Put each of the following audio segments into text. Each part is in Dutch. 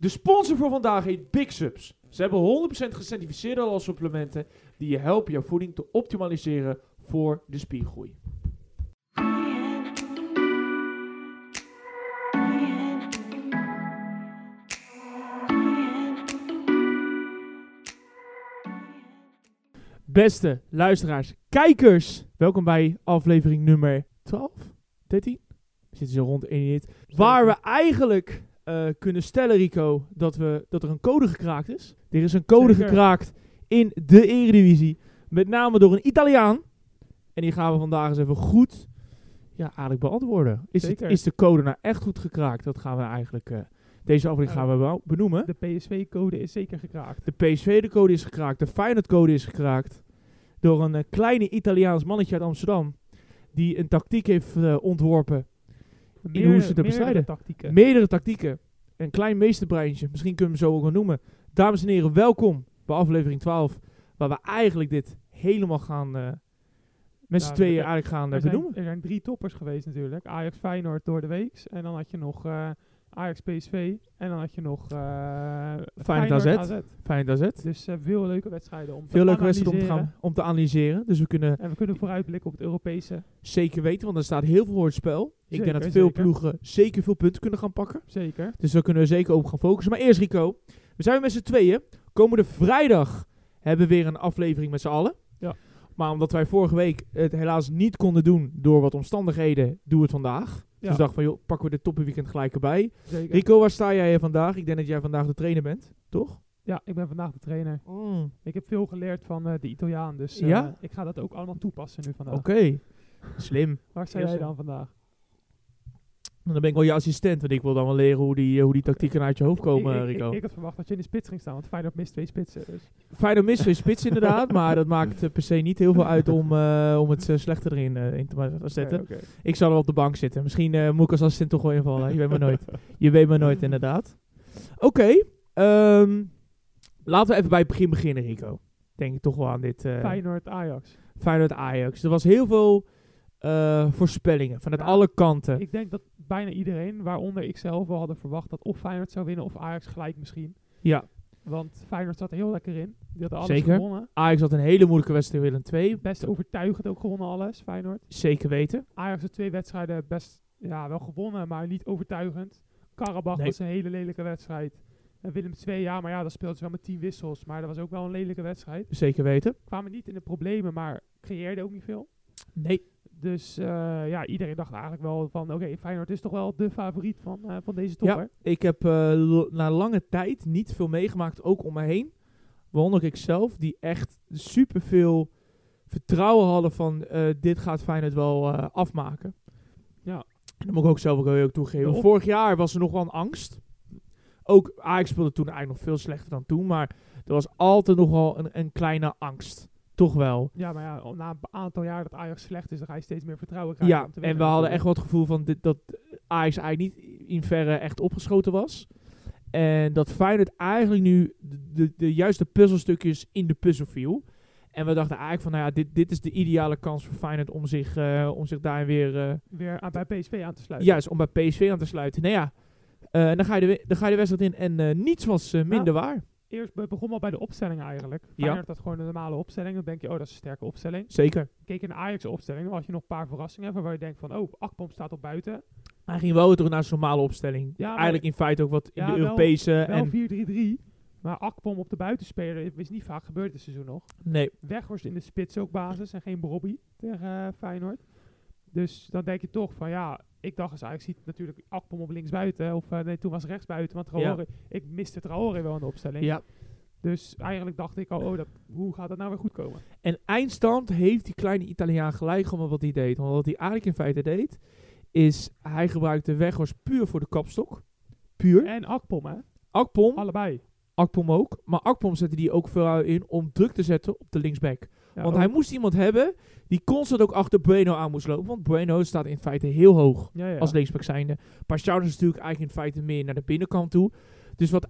De sponsor voor vandaag heet Big Subs. Ze hebben 100% gecertificeerde halal-supplementen die je helpen jouw voeding te optimaliseren voor de spiergroei. Beste luisteraars, kijkers, welkom bij aflevering nummer 12, 13. We zitten zo rond 1 minuut. Waar we eigenlijk kunnen stellen, Rico, dat er een code gekraakt is. Er is een code gekraakt in de Eredivisie. Met name door een Italiaan. En die gaan we vandaag eens even goed eigenlijk beantwoorden. Is de code nou echt goed gekraakt? Dat gaan we eigenlijk... Deze aflevering gaan we benoemen. De PSV-code is zeker gekraakt. De PSV-code is gekraakt. De Feyenoord-code is gekraakt. Door een kleine Italiaans mannetje uit Amsterdam. Die een tactiek heeft ontworpen. In hoe ze te bestrijden. Meerdere tactieken. Een klein meesterbreintje. Misschien kunnen we hem zo ook wel noemen. Dames en heren, welkom bij aflevering 12. Waar we eigenlijk dit helemaal gaan... met z'n tweeën eigenlijk gaan benoemen. Er zijn 3 toppers geweest natuurlijk. Ajax-Feyenoord door de weeks. En dan had je nog... Ajax-PSV en dan had je nog Feyenoord-AZ. Feyenoord-AZ. Dus veel leuke wedstrijden om te analyseren. Dus we kunnen vooruitblikken op het Europese. Zeker weten, want er staat heel veel voor het spel. Ik denk dat veel ploegen zeker veel punten kunnen gaan pakken. Zeker. Dus daar kunnen we zeker op gaan focussen. Maar eerst Rico, we zijn met z'n tweeën. Komende vrijdag hebben we weer een aflevering met z'n allen. Ja. Maar omdat wij vorige week het helaas niet konden doen door wat omstandigheden, doen we het vandaag. Dus ik dacht van, joh, pakken we dit toppenweekend gelijk erbij. Zeker. Rico, waar sta jij vandaag? Ik denk dat jij vandaag de trainer bent, toch? Ja, ik ben vandaag de trainer. Ik heb veel geleerd van de Italiaan, dus ik ga dat ook allemaal toepassen nu vandaag. Oké. Slim. Waar sta jij dan vandaag? Dan ben ik wel je assistent, want ik wil dan wel leren hoe die tactieken uit je hoofd komen, Rico. Ik had verwacht dat je in de spits ging staan, want Feyenoord mist 2 spitsen. Dus. Feyenoord mist 2 spitsen inderdaad, maar dat maakt per se niet heel veel uit om het slechter erin in te zetten. Okay. Ik zal er op de bank zitten. Misschien moet ik als assistent toch wel invallen. Je weet maar nooit. Je weet maar nooit, inderdaad. Oké. Laten we even bij het begin beginnen, Rico. Denk ik toch wel aan dit... Feyenoord-Ajax. Feyenoord-Ajax. Er was heel veel voorspellingen vanuit alle kanten. Ik denk dat bijna iedereen, waaronder ik zelf, wel hadden verwacht dat of Feyenoord zou winnen of Ajax gelijk misschien. Ja. Want Feyenoord zat er heel lekker in. Die hadden alles Zeker. gewonnen. Ajax had een hele moeilijke wedstrijd Willem II. Best overtuigend ook gewonnen alles, Feyenoord. Zeker weten. Ajax had 2 wedstrijden best wel gewonnen, maar niet overtuigend. Karabach was een hele lelijke wedstrijd. En Willem II, dat speelde ze wel met 10 wissels. Maar dat was ook wel een lelijke wedstrijd. Zeker weten. Kwamen niet in de problemen, maar creëerden ook niet veel. Nee. Dus iedereen dacht eigenlijk wel van... Oké, Feyenoord is toch wel de favoriet van deze topper. Ja, ik heb na lange tijd niet veel meegemaakt, ook om me heen. Waaronder ik zelf, die echt superveel vertrouwen hadden van... dit gaat Feyenoord wel afmaken. Ja. En dat moet ik ook zelf ook toegeven. Vorig jaar was er nog wel een angst. Ook Ajax speelde toen eigenlijk nog veel slechter dan toen. Maar er was altijd nog wel een kleine angst. Toch wel. Ja, maar na een aantal jaar dat Ajax slecht is, dan ga je steeds meer vertrouwen krijgen. Ja, en we hadden echt wel het gevoel van dat Ajax eigenlijk niet in verre echt opgeschoten was. En dat Feyenoord eigenlijk nu de juiste puzzelstukjes in de puzzel viel. En we dachten eigenlijk van, dit is de ideale kans voor Feyenoord om zich daar weer bij PSV aan te sluiten. Juist, om bij PSV aan te sluiten. Dan ga je de wedstrijd in en niets was minder waar. Eerst begon al bij de opstelling eigenlijk. Feyenoord had gewoon een normale opstelling. Dan denk je, dat is een sterke opstelling. Zeker. Keek in de Ajax opstelling, dan had je nog een paar verrassingen waar je denkt van, Akpom staat op buiten. Hij ging wel terug naar zijn normale opstelling. Ja, eigenlijk in feite ook wat in de Europese... Wel 4-3-3. Maar Akpom op de buitenspeler is niet vaak gebeurd dit seizoen nog. Nee. Weghorst in de spits ook basis en geen Brobby tegen Feyenoord. Dus dan denk je toch van ik dacht als Ajax ziet natuurlijk Akpom op linksbuiten. Of toen was rechtsbuiten. Want Traoré, ik miste Traoré wel in de opstelling. Ja. Dus eigenlijk dacht ik al, hoe gaat dat nou weer goed komen? En eindstand heeft die kleine Italiaan gelijk gewoon wat hij deed. Want wat hij eigenlijk in feite deed, is hij gebruikte Weghorst puur voor de kapstok. Puur. En Akpom, hè? Akpom. Allebei. Akpom ook. Maar Akpom zette die ook vooral in om druk te zetten op de linksback. Ja, want hij moest iemand hebben die constant ook achter Bueno aan moest lopen. Want Bueno staat in feite heel hoog als linksback zijnde. Pashao is natuurlijk eigenlijk in feite meer naar de binnenkant toe. Dus wat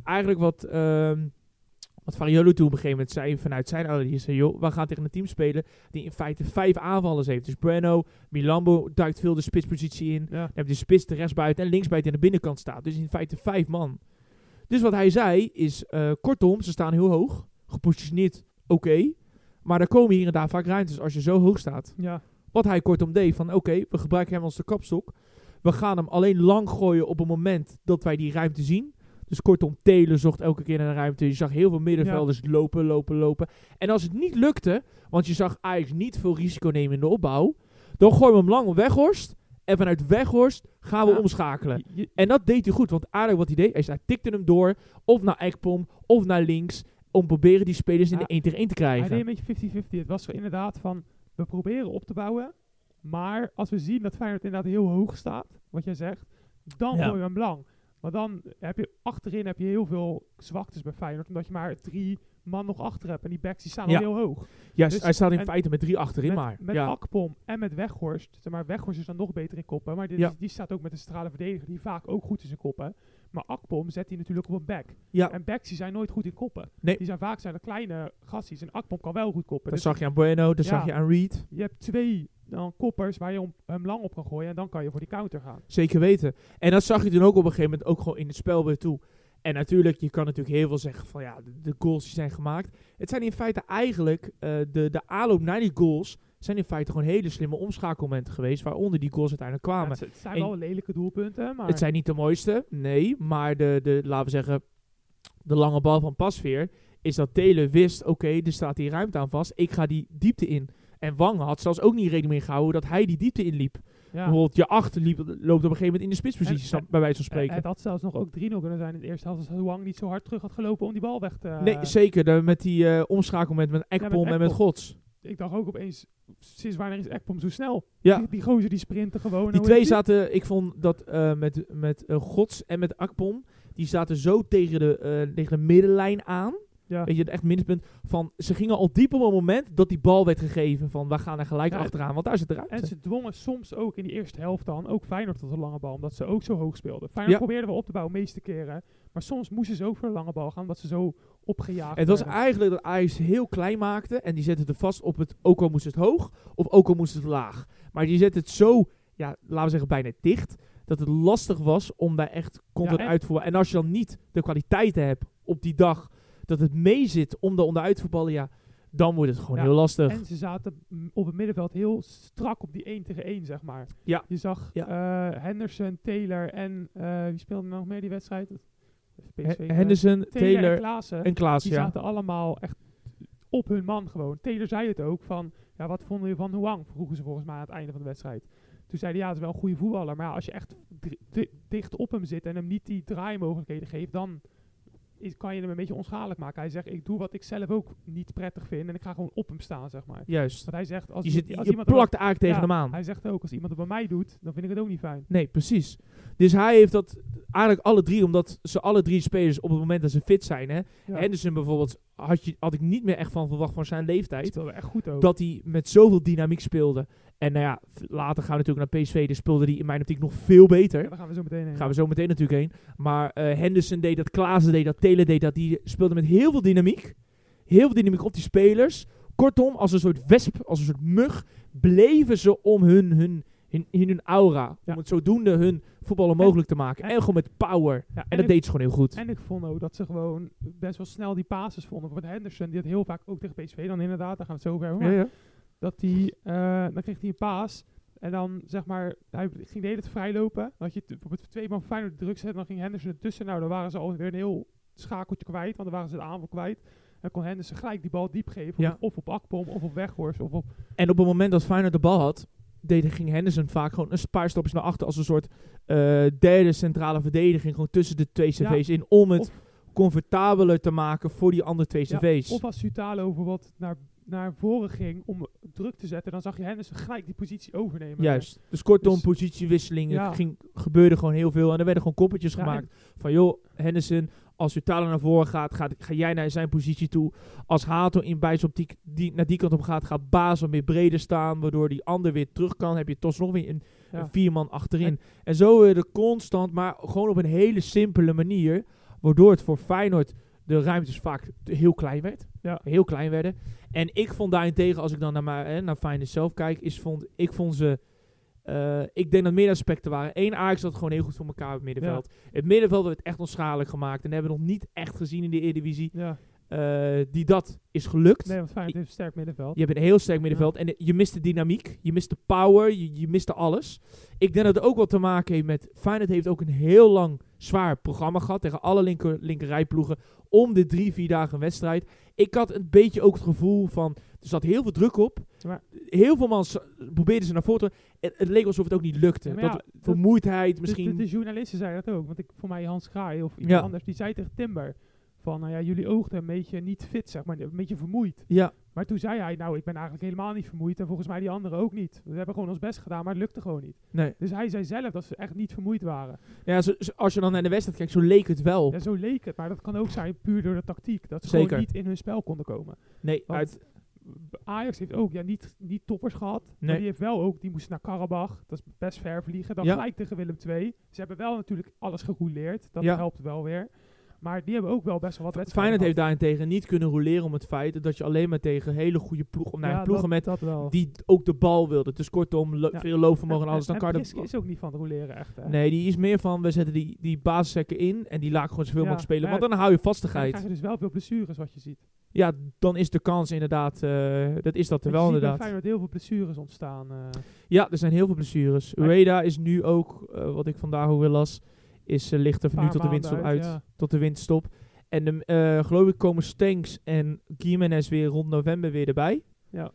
Fariolo toen op een gegeven moment zei vanuit zijn analyse, joh, we gaan tegen een team spelen die in feite 5 aanvallers heeft. Dus Bueno, Milambo duikt veel de spitspositie in. Dan heb je de spits, de rechtsbuiten en linksbuiten aan de binnenkant staat. Dus in feite 5 man. Dus wat hij zei is, kortom, ze staan heel hoog. Gepositioneerd oké. Maar er komen hier en daar vaak ruimtes als je zo hoog staat. Ja. Wat hij kortom deed van oké, we gebruiken hem als de kapstok. We gaan hem alleen lang gooien op het moment dat wij die ruimte zien. Dus kortom, Taylor zocht elke keer naar een ruimte. Je zag heel veel middenvelders lopen. En als het niet lukte, want je zag Ajax niet veel risico nemen in de opbouw, dan gooien we hem lang op Weghorst. En vanuit Weghorst gaan we omschakelen. En dat deed hij goed, want aardig wat hij deed, hij tikte hem door, of naar Ekpom, of naar links, om proberen die spelers in de 1 tegen 1 te krijgen. Hij deed een beetje 50-50. Het was zo inderdaad van, we proberen op te bouwen, maar als we zien dat Feyenoord inderdaad heel hoog staat, wat jij zegt, dan gooien we hem lang. Maar dan heb je achterin heel veel zwaktes bij Feyenoord, omdat je maar 3 man nog achter hebt en die backs die staan al heel hoog. Ja, dus hij staat in feite met 3 achterin met Akpom en met Weghorst. Zeg maar, Weghorst is dan nog beter in koppen, maar die staat ook met een centrale verdediger die vaak ook goed is in koppen. Maar Akpom zet hij natuurlijk op een back. Ja. En backs die zijn nooit goed in koppen. Nee. Die zijn vaak de kleine gasties en Akpom kan wel goed koppen. Dat zag je aan Bueno, dat zag je aan Reed. Je hebt 2 koppers waar je hem lang op kan gooien en dan kan je voor die counter gaan. Zeker weten. En dat zag je toen ook op een gegeven moment ook gewoon in het spel weer toe. En natuurlijk, je kan natuurlijk heel veel zeggen van ja, de goals die zijn gemaakt. Het zijn in feite eigenlijk, de aanloop naar die goals zijn in feite gewoon hele slimme omschakelmomenten geweest, waaronder die goals uiteindelijk kwamen. Ja, het zijn wel lelijke doelpunten, maar... Het zijn niet de mooiste, nee, maar laten we zeggen, de lange bal van Pasveer is dat Taylor wist, oké, er staat die ruimte aan vast, ik ga die diepte in. En Wang had zelfs ook niet rekening mee gehouden dat hij die diepte inliep. Ja. Bijvoorbeeld je achter loopt op een gegeven moment in de spitspositie, bij wijze van spreken. Het had zelfs nog ook 3-0 kunnen zijn in de eerste helft als Wang niet zo hard terug had gelopen om die bal weg te... Nee, zeker. Met die omschakelmoment met Ekpom en met Gods. Ik dacht ook opeens, sinds wanneer is Ekpom zo snel? Ja. Die gozer die sprinten gewoon. Die twee zaten, ik vond dat met Gods en met Ekpom, die zaten zo tegen de middenlijn aan. Ja. Weet je, het echt minpunt van, ze gingen al diep op het moment dat die bal werd gegeven van, we gaan er gelijk achteraan, want daar zit eruit. En ze dwongen soms ook in die eerste helft dan, ook Feyenoord tot een lange bal, omdat ze ook zo hoog speelden. Feyenoord probeerde wel op te bouwen, meeste keren, maar soms moesten ze ook voor een lange bal gaan, omdat ze zo opgejaagd Het was eigenlijk dat Ajax heel klein maakte en die zette het vast op het, ook al moest het hoog, of ook al moest het laag. Maar die zette het zo, ja, laten we zeggen bijna dicht, dat het lastig was om daar echt content uit te voeren. En als je dan niet de kwaliteiten hebt op die dag, dat het mee zit om de onderuit te voetballen, ja, dan wordt het gewoon heel lastig. En ze zaten op het middenveld heel strak op die 1 tegen 1, zeg maar. Ja. Je zag Henderson, Taylor en wie speelde nog meer die wedstrijd? Henderson, Taylor en Klaassen. Die zaten allemaal echt op hun man gewoon. Taylor zei het ook van, ja, wat vonden je van Hwang? Vroegen ze volgens mij aan het einde van de wedstrijd. Toen zei hij, ja, het is wel een goede voetballer, maar ja, als je echt dicht op hem zit en hem niet die draaimogelijkheden geeft, dan kan je hem een beetje onschadelijk maken. Hij zegt, ik doe wat ik zelf ook niet prettig vind en ik ga gewoon op hem staan, zeg maar. Juist. Want hij zegt, als je plakt eigenlijk tegen hem aan. Hij zegt ook, als iemand het bij mij doet, dan vind ik het ook niet fijn. Nee, precies. Dus hij heeft dat eigenlijk alle drie, omdat ze alle 3 spelers op het moment dat ze fit zijn, hè. Ja. Henderson bijvoorbeeld had ik niet meer echt van verwacht van zijn leeftijd. Speelde echt goed ook. Dat hij met zoveel dynamiek speelde. En nou ja, later gaan we natuurlijk naar PSV, dus speelde hij in mijn optiek nog veel beter. Ja, daar gaan we zo meteen heen. Gaan we zo meteen natuurlijk heen. Maar Henderson deed dat, Klaassen deed dat, Taylor deed dat. Die speelde met heel veel dynamiek. Heel veel dynamiek op die spelers. Kortom, als een soort wesp, als een soort mug, bleven ze om hun aura. Ja. Om het zodoende hun voetballen mogelijk te maken. En gewoon met power. Ja, en dat deed ze gewoon heel goed. En ik vond ook dat ze gewoon best wel snel die passes vonden. Voor Henderson, die had heel vaak ook tegen PSV dan inderdaad. Daar gaan we het zo over hebben. Maar dat dan kreeg hij een paas. En dan zeg maar, hij ging de hele tijd vrijlopen. Dan had je bijvoorbeeld 2 man Feyenoord druk zetten. Dan ging Henderson ertussen. Nou, dan waren ze alweer een heel schakeltje kwijt. Want dan waren ze de aanval kwijt. Dan kon Henderson gelijk die bal diep geven. Ja. Of op Akpom, of op Weghorst. En op het moment dat Feyenoord de bal had, ging Henderson vaak gewoon een paar stapjes naar achter als een soort derde centrale verdediging. Gewoon tussen de 2 cv's in. Om het comfortabeler te maken voor die andere 2 cv's. Of als Sutalo bijvoorbeeld naar voren ging om druk te zetten, dan zag je Henderson gelijk die positie overnemen. Juist. Dus kortom, positiewisselingen gebeurde gewoon heel veel. En er werden gewoon koppeltjes gemaakt van, joh, Henderson, als Sutalo naar voren gaat, ga jij naar zijn positie toe. Als Hato in bijsoptiek naar die kant op gaat Baas wat meer breder staan, waardoor die ander weer terug kan. Heb je toch nog weer een 4 man achterin. En zo werden constant, maar gewoon op een hele simpele manier, waardoor het voor Feyenoord de ruimtes vaak heel klein werd. Ja. Heel klein werden. En ik vond daarentegen, als ik dan naar Feyenoord zelf kijk, ik vond ze Ik denk dat meer aspecten waren. Eén, Ajax had gewoon heel goed voor elkaar op het middenveld. Ja. Het middenveld werd echt onschadelijk gemaakt. En dat hebben we nog niet echt gezien in de Eredivisie. Ja. Dat is gelukt. Nee, want Feyenoord heeft een sterk middenveld. Je hebt een heel sterk middenveld. En je mist de dynamiek. Je mist de power. Je mist alles. Ik denk dat het ook wel te maken heeft met... Feyenoord heeft ook een heel lang zwaar programma gehad. Tegen alle linkerrijploegen. Om de 3-4 dagen wedstrijd. Ik had een beetje ook het gevoel van... Er zat heel veel druk op. Maar heel veel man probeerden ze naar voren te... Het leek alsof het ook niet lukte. Ja, vermoeidheid misschien... De journalisten zeiden dat ook. Want voor mij Hans Kraai of iemand anders... Die zei tegen Timber... Van, jullie oogden een beetje niet fit, zeg maar. Een beetje vermoeid. Ja. Maar toen zei hij, ik ben eigenlijk helemaal niet vermoeid. En volgens mij die anderen ook niet. We hebben gewoon ons best gedaan, maar het lukte gewoon niet. Nee. Dus hij zei zelf dat ze echt niet vermoeid waren. Ja, als je dan naar de wedstrijd kijkt, zo leek het wel. Ja, zo leek het. Maar dat kan ook zijn puur door de tactiek. Dat ze gewoon niet in hun spel konden komen. Nee, Ajax heeft ook niet toppers gehad. Nee. Maar die heeft wel ook, die moest naar Karabach. Dat is best ver vliegen. Dan gelijk tegen Willem II. Ze hebben wel natuurlijk alles gerouleerd. Dat helpt wel weer. Maar die hebben ook wel best wel wat wedstrijden. Feyenoord heeft daarentegen niet kunnen roleren om het feit dat je alleen maar tegen hele goede ploegen die ook de bal wilden. Dus kortom, veel loopvermogen en alles. Dan kan Priske is ook niet van het roleren echt. Hè? Nee, die is meer van, we zetten die basiszekken in en die laten gewoon zoveel mogelijk spelen. Want dan hou je vastigheid. Dan krijg je dus wel veel blessures wat je ziet. Ja, dan is de kans inderdaad, dat is dat er wel inderdaad. Er zijn heel veel blessures ontstaan. Ja, er zijn heel veel blessures. Ueda is nu ook, wat ik vandaag ook weer las... ligt er nu tot de winterstop uit. Ja. Tot de winterstop. En geloof ik komen Stenks en Gimenez weer rond november weer erbij. Ja.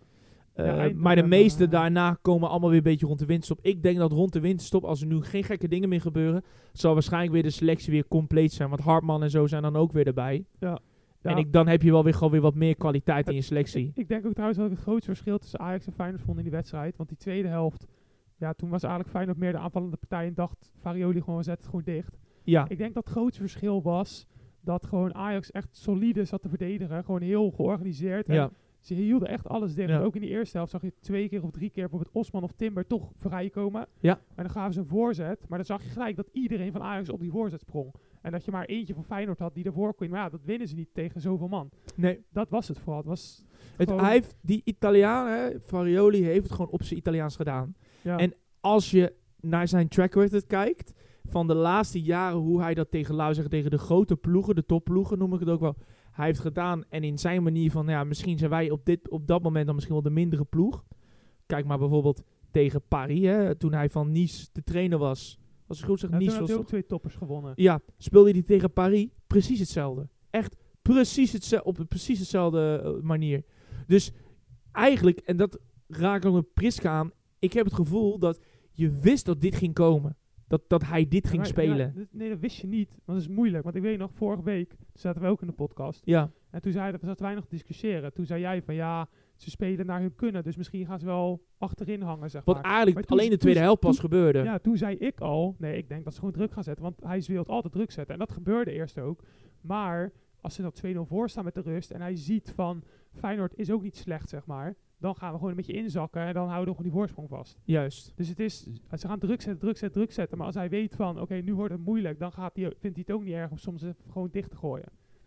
Maar de meeste daarna komen allemaal weer een beetje rond de winterstop. Ik denk dat rond de winterstop, als er nu geen gekke dingen meer gebeuren, zal waarschijnlijk weer de selectie weer compleet zijn. Want Hartman en zo zijn dan ook weer erbij. Ja. En dan heb je wel weer gewoon weer wat meer kwaliteit in je selectie. Ik denk ook trouwens dat het grootste verschil tussen Ajax en Feyenoord vond in die wedstrijd. Want die tweede helft... Ja, toen was eigenlijk Feyenoord meer de aanvallende partij en dacht Farioli gewoon, zet het gewoon dicht. Ja. Ik denk dat het grootste verschil was dat gewoon Ajax echt solide zat te verdedigen. Gewoon heel georganiseerd. En ze hielden echt alles dicht. Ja. Ook in die eerste helft zag je 2 keer of 3 keer bijvoorbeeld Osman of Timber toch vrijkomen. Ja. En dan gaven ze een voorzet. Maar dan zag je gelijk dat iedereen van Ajax op die voorzet sprong. En dat je maar eentje van Feyenoord had die ervoor kon. Maar ja, dat winnen ze niet tegen zoveel man. Nee. Dat was het vooral. Hij heeft die Italiaan, Farioli, heeft het gewoon op zijn Italiaans gedaan. Ja. En als je naar zijn track record kijkt, van de laatste jaren, hoe hij dat tegen de grote ploegen, de topploegen noem ik het ook wel, hij heeft gedaan. En in zijn manier van, misschien zijn wij op dat moment dan misschien wel de mindere ploeg. Kijk maar bijvoorbeeld tegen Paris, hè, toen hij van Nice te trainen was. Als ik goed zeg, Nice toen had hij ook 2 toppers gewonnen. Ja, speelde hij tegen Paris precies hetzelfde. Echt precies hetzelfde, op precies dezelfde manier. Dus eigenlijk, en dat raakt ook met Priske aan, ik heb het gevoel dat je wist dat dit ging komen. Dat hij dit ging spelen. Ja, nee, dat wist je niet. Want dat is moeilijk. Want ik weet nog, vorige week zaten we ook in de podcast. Ja. En toen zaten wij nog te discussiëren. Toen zei jij van ze spelen naar hun kunnen. Dus misschien gaan ze wel achterin hangen, zeg maar. Wat eigenlijk alleen de tweede helft pas gebeurde. Ja, toen zei ik al, ik denk dat ze gewoon druk gaan zetten. Want hij wil altijd druk zetten. En dat gebeurde eerst ook. Maar als ze dan 2-0 voor staan met de rust. En hij ziet van, Feyenoord is ook niet slecht, zeg maar. Dan gaan we gewoon een beetje inzakken en dan houden we gewoon die voorsprong vast. Juist. Dus ze gaan druk zetten. Maar als hij weet van, oké, nu wordt het moeilijk, dan vindt hij het ook niet erg om soms gewoon dicht te gooien.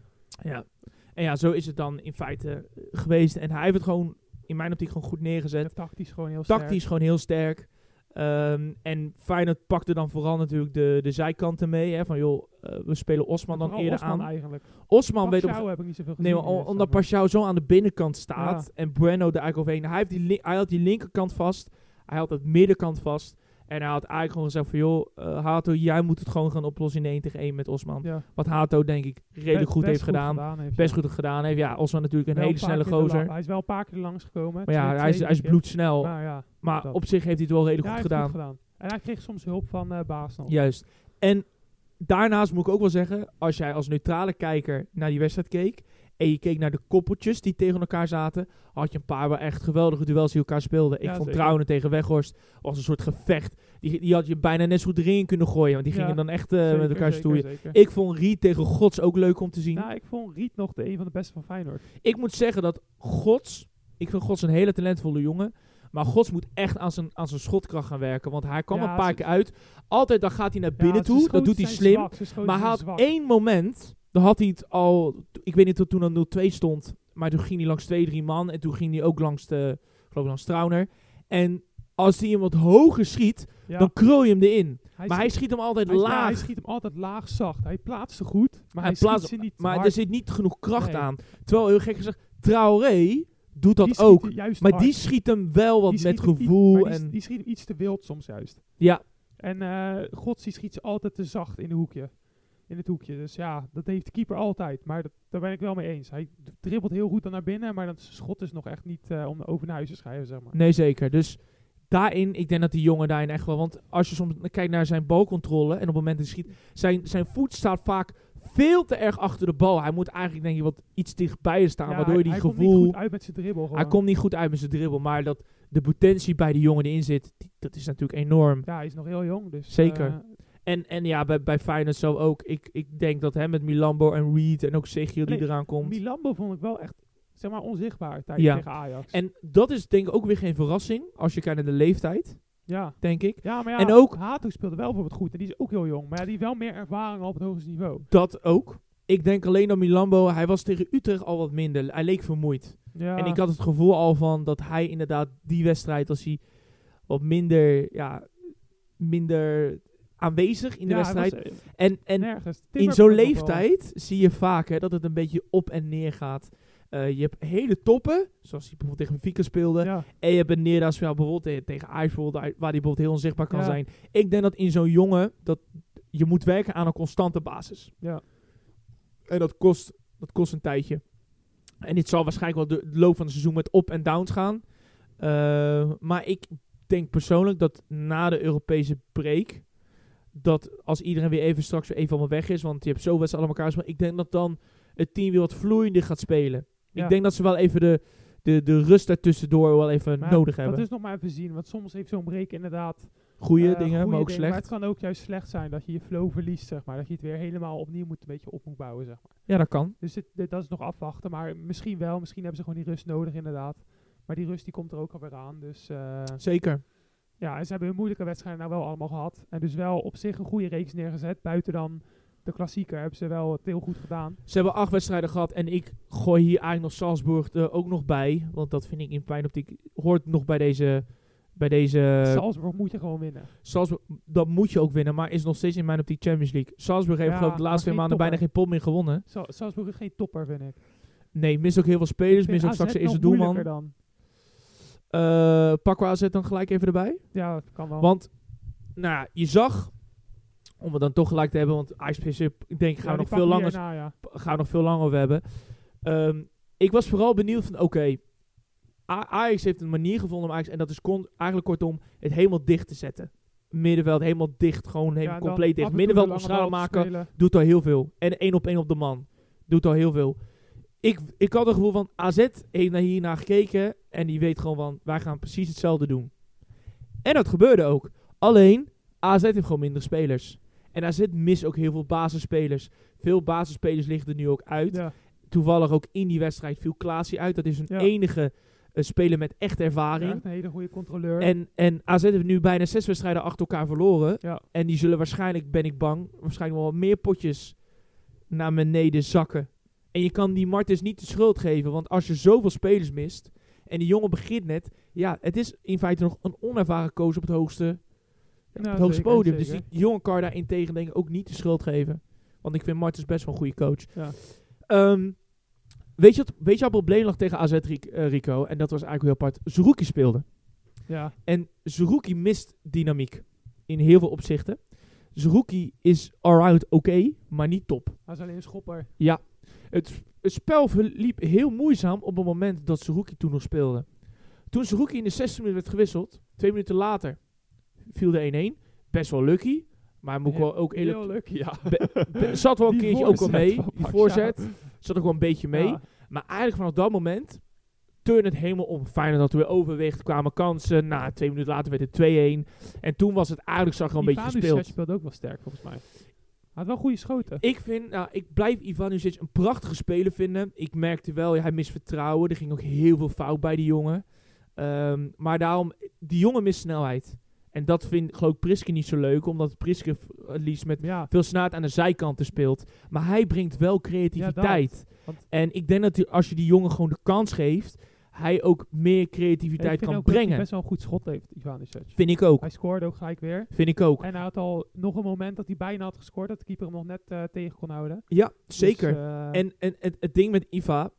Ja. En zo is het dan in feite geweest. En hij heeft het gewoon, in mijn optiek, gewoon goed neergezet. Ja, tactisch gewoon heel sterk. En Feyenoord pakte dan vooral natuurlijk de zijkanten mee. Hè, van we spelen Osman dan eerder Osman aan. Eigenlijk. Osman weet heb ik niet zoveel gezien. Nee, omdat Paschal zo aan de binnenkant staat en Bueno er eigenlijk overheen. Hij had die linkerkant vast. Hij had het middenkant vast. En hij had eigenlijk gewoon gezegd van, Hato, jij moet het gewoon gaan oplossen in 1-tegen-1 met Osman. Ja. Wat Hato, denk ik, redelijk goed heeft gedaan. Best goed gedaan heeft. Ja, Osman natuurlijk een hele snelle gozer. Hij is wel een paar keer langsgekomen. Maar ja, hij is bloedsnel. Maar op zich heeft hij het wel redelijk goed gedaan. En hij kreeg soms hulp van Baas nog. Juist. En daarnaast moet ik ook wel zeggen, als jij als neutrale kijker naar die wedstrijd keek en je keek naar de koppeltjes die tegen elkaar zaten, had je een paar wel echt geweldige duels die elkaar speelden. Ik vond Trouwen tegen Weghorst als een soort gevecht. Die had je bijna net zo goed erin kunnen gooien, want die gingen dan echt met elkaar stoeien. Ik vond Riet tegen Gods ook leuk om te zien. Nou, ik vond Riet nog een van de beste van Feyenoord. Ik moet zeggen dat ik vind Gods een hele talentvolle jongen. Maar Gods moet echt aan zijn schotkracht gaan werken. Want hij kwam een paar keer uit. Altijd dan gaat hij naar binnen toe. Dat doet hij slim. Maar hij had één moment. Dan had hij het al. Ik weet niet tot toen er 0-2 stond. Maar toen ging hij langs 2-3 man. En toen ging hij ook langs Trauner. En als hij hem wat hoger schiet, Ja. dan krul je hem erin. Hij Maar hij schiet hem altijd hij laag. schiet hem altijd laag zacht. Hij plaatst ze goed, maar Hij hij plaatst- schiet ze niet Maar hard. er zit niet genoeg kracht Nee. aan. Terwijl, heel gek gezegd, Traoré doet dat Die schiet ook. er juist Maar hard. die schiet hem wel wat Die met schiet hem gevoel. maar En die schiet hem iets te wild soms juist. ja, En Gotsi schiet ze altijd te zacht in het hoekje. Dus ja, dat heeft de keeper altijd. Maar daar ben ik wel mee eens. Hij dribbelt heel goed dan naar binnen, maar dat schot is nog echt niet om over naar huis te schrijven, zeg maar. nee zeker. Dus daarin, ik denk dat die jongen daarin echt wel... Want als je soms kijkt naar zijn balcontrole en op het moment dat hij schiet... Zijn voet staat vaak veel te erg achter de bal. Hij moet eigenlijk denk ik wat iets dichtbij staan, Ja, waardoor je die hij gevoel... komt niet goed uit met zijn dribbel. Hij komt niet goed uit met zijn dribbel, maar dat de potentie bij die jongen die in zit, dat is natuurlijk enorm. Ja, hij is nog heel jong, dus... Zeker. En ja, bij Feyenoord zo ook. Ik denk dat met Milambo en Reed en ook Segiel die Nee, eraan komt. Milambo vond ik wel echt, zeg maar, onzichtbaar Ja. tegen Ajax. En dat is denk ik ook weer geen verrassing, als je kijkt naar de leeftijd, ja. denk ik. Ja, maar ja, En ook- Hato speelde wel bijvoorbeeld goed. En die is ook heel jong. Maar ja, die heeft wel meer ervaring op het hoogste niveau. Dat ook. Ik denk alleen dat Milambo, hij was tegen Utrecht al wat minder. Hij leek vermoeid. Ja. En ik had het gevoel al van dat hij inderdaad die wedstrijd, als hij wat minder aanwezig in de wedstrijd. Hij was, En nergens. in Timber zo'n vond ik nog wel. leeftijd zie je vaak dat het een beetje op en neer gaat. Je hebt hele toppen, zoals hij bijvoorbeeld tegen Benfica speelde. Ja. En je hebt een neerdaal bijvoorbeeld tegen Ajax, waar hij bijvoorbeeld heel onzichtbaar kan Ja. zijn. Ik denk dat in zo'n jongen, dat je moet werken aan een constante basis. Ja. En dat kost een tijdje. En dit zal waarschijnlijk wel de loop van het seizoen met op- en downs gaan. Maar ik denk persoonlijk dat na de Europese break, dat als iedereen weer even straks weer even allemaal weg is, want je hebt zo wedstrijden aan elkaar gespeeld, ik denk dat dan het team weer wat vloeiender gaat spelen. Ja. Ik denk dat ze wel even de rust daartussendoor wel even Maar nodig dat hebben. is nog maar even zien. Want soms heeft zo'n break inderdaad Goeie goede dingen, maar ook Maar slecht. het kan ook juist slecht zijn dat je je flow verliest, zeg maar. Dat je het weer helemaal opnieuw een beetje op moet bouwen, zeg maar. Ja, dat kan. Dus dat is nog afwachten. Maar misschien wel. Misschien hebben ze gewoon die rust nodig, inderdaad. Maar die rust die komt er ook alweer aan. Dus Zeker. ja, en ze hebben hun moeilijke wedstrijden nou wel allemaal gehad. En dus wel op zich een goede reeks neergezet. Buiten dan de klassieker hebben ze wel het heel goed gedaan. Ze hebben 8 wedstrijden gehad en ik gooi hier eigenlijk nog Salzburg er ook nog bij. Want dat vind ik in pijnoptiek hoort nog bij deze Salzburg moet je gewoon winnen. Salzburg, dat moet je ook winnen, maar is nog steeds in mijn optiek Champions League. Salzburg heeft Ja, geloof ik de laatste 2 maar maanden geen bijna geen pot meer gewonnen. Salzburg is geen topper, vind ik. Nee, mist ook heel veel spelers, Ik mist ook vind straks de AZ eerste nog doelman. moeilijker dan. Pakken we AZ dan gelijk even erbij? Ja, dat kan wel. Want, nou ja, je zag, om het dan toch gelijk te hebben, want Ajax PSV, ik denk gaan we nog veel langer gaan we nog veel langer over hebben. Ik was vooral benieuwd van, oké, Ajax heeft een manier gevonden om Ajax, en dat is eigenlijk kortom het helemaal dicht te zetten. Middenveld helemaal dicht, gewoon helemaal compleet dicht. Middenveld omstralen maken, doet al heel veel. En 1-op-1 op de man, doet al heel veel. Ik had het gevoel van, AZ heeft naar hiernaar gekeken en die weet gewoon van, wij gaan precies hetzelfde doen. En dat gebeurde ook. Alleen, AZ heeft gewoon minder spelers. En AZ mist ook heel veel basisspelers. Veel basisspelers liggen er nu ook uit. Ja. Toevallig ook in die wedstrijd viel Klaasie uit. Dat is een enige speler met echt ervaring. Ja, echt een hele goede controleur. En AZ heeft nu bijna 6 wedstrijden achter elkaar verloren. Ja. En die zullen waarschijnlijk, ben ik bang, waarschijnlijk wel meer potjes naar beneden zakken. En je kan die Martens niet de schuld geven. Want als je zoveel spelers mist en die jongen begint net, ja, het is in feite nog een onervaren coach op het hoogste Zeker, podium. zeker. Dus die jongen kan je daarentegen denk ik ook niet de schuld geven. Want ik vind Martens best wel een goede coach. Ja. Weet je wat het probleem lag tegen AZ, Rico? En dat was eigenlijk heel apart. Zerouki speelde. Ja. En Zerouki mist dynamiek. In heel veel opzichten. Zerouki is allround oké, maar niet top. Hij is alleen een schopper. Ja. Het spel verliep heel moeizaam op het moment dat Zerouki toen nog speelde. Toen Zerouki in de 16 minuten werd gewisseld, 2 minuten later viel de 1-1. Best wel lucky. Maar moet ik wel ook heel lucky, ja. zat wel een Die keertje ook al mee. voorzet Die van voorzet zat ook wel een beetje mee. Ja. Maar eigenlijk vanaf dat moment turn het helemaal om. Feyenoord had weer overwicht, kwamen kansen. 2 minuten later werd het 2-1. En toen was het eigenlijk, zag er een beetje gespeeld. Ivanovic speelt ook wel sterk, volgens mij. Hij had wel goede schoten. Ik blijf Ivanovic een prachtige speler vinden. Ik merkte wel, hij mist vertrouwen. Er ging ook heel veel fout bij die jongen. Maar daarom, die jongen mist snelheid. En dat vindt, geloof ik, Priske niet zo leuk. Omdat Priske liefst met veel snelheid aan de zijkanten speelt. Maar hij brengt wel creativiteit. Want En ik denk dat als je die jongen gewoon de kans geeft, hij ook meer creativiteit kan ook dat brengen. hij best wel een goed schot heeft, Ivanišević. Vind ik ook. Hij scoorde ook gelijk weer. Vind ik ook. En hij had al nog een moment dat hij bijna had gescoord, dat de keeper hem nog net tegen kon houden. Ja, zeker. Dus, En het ding met Iva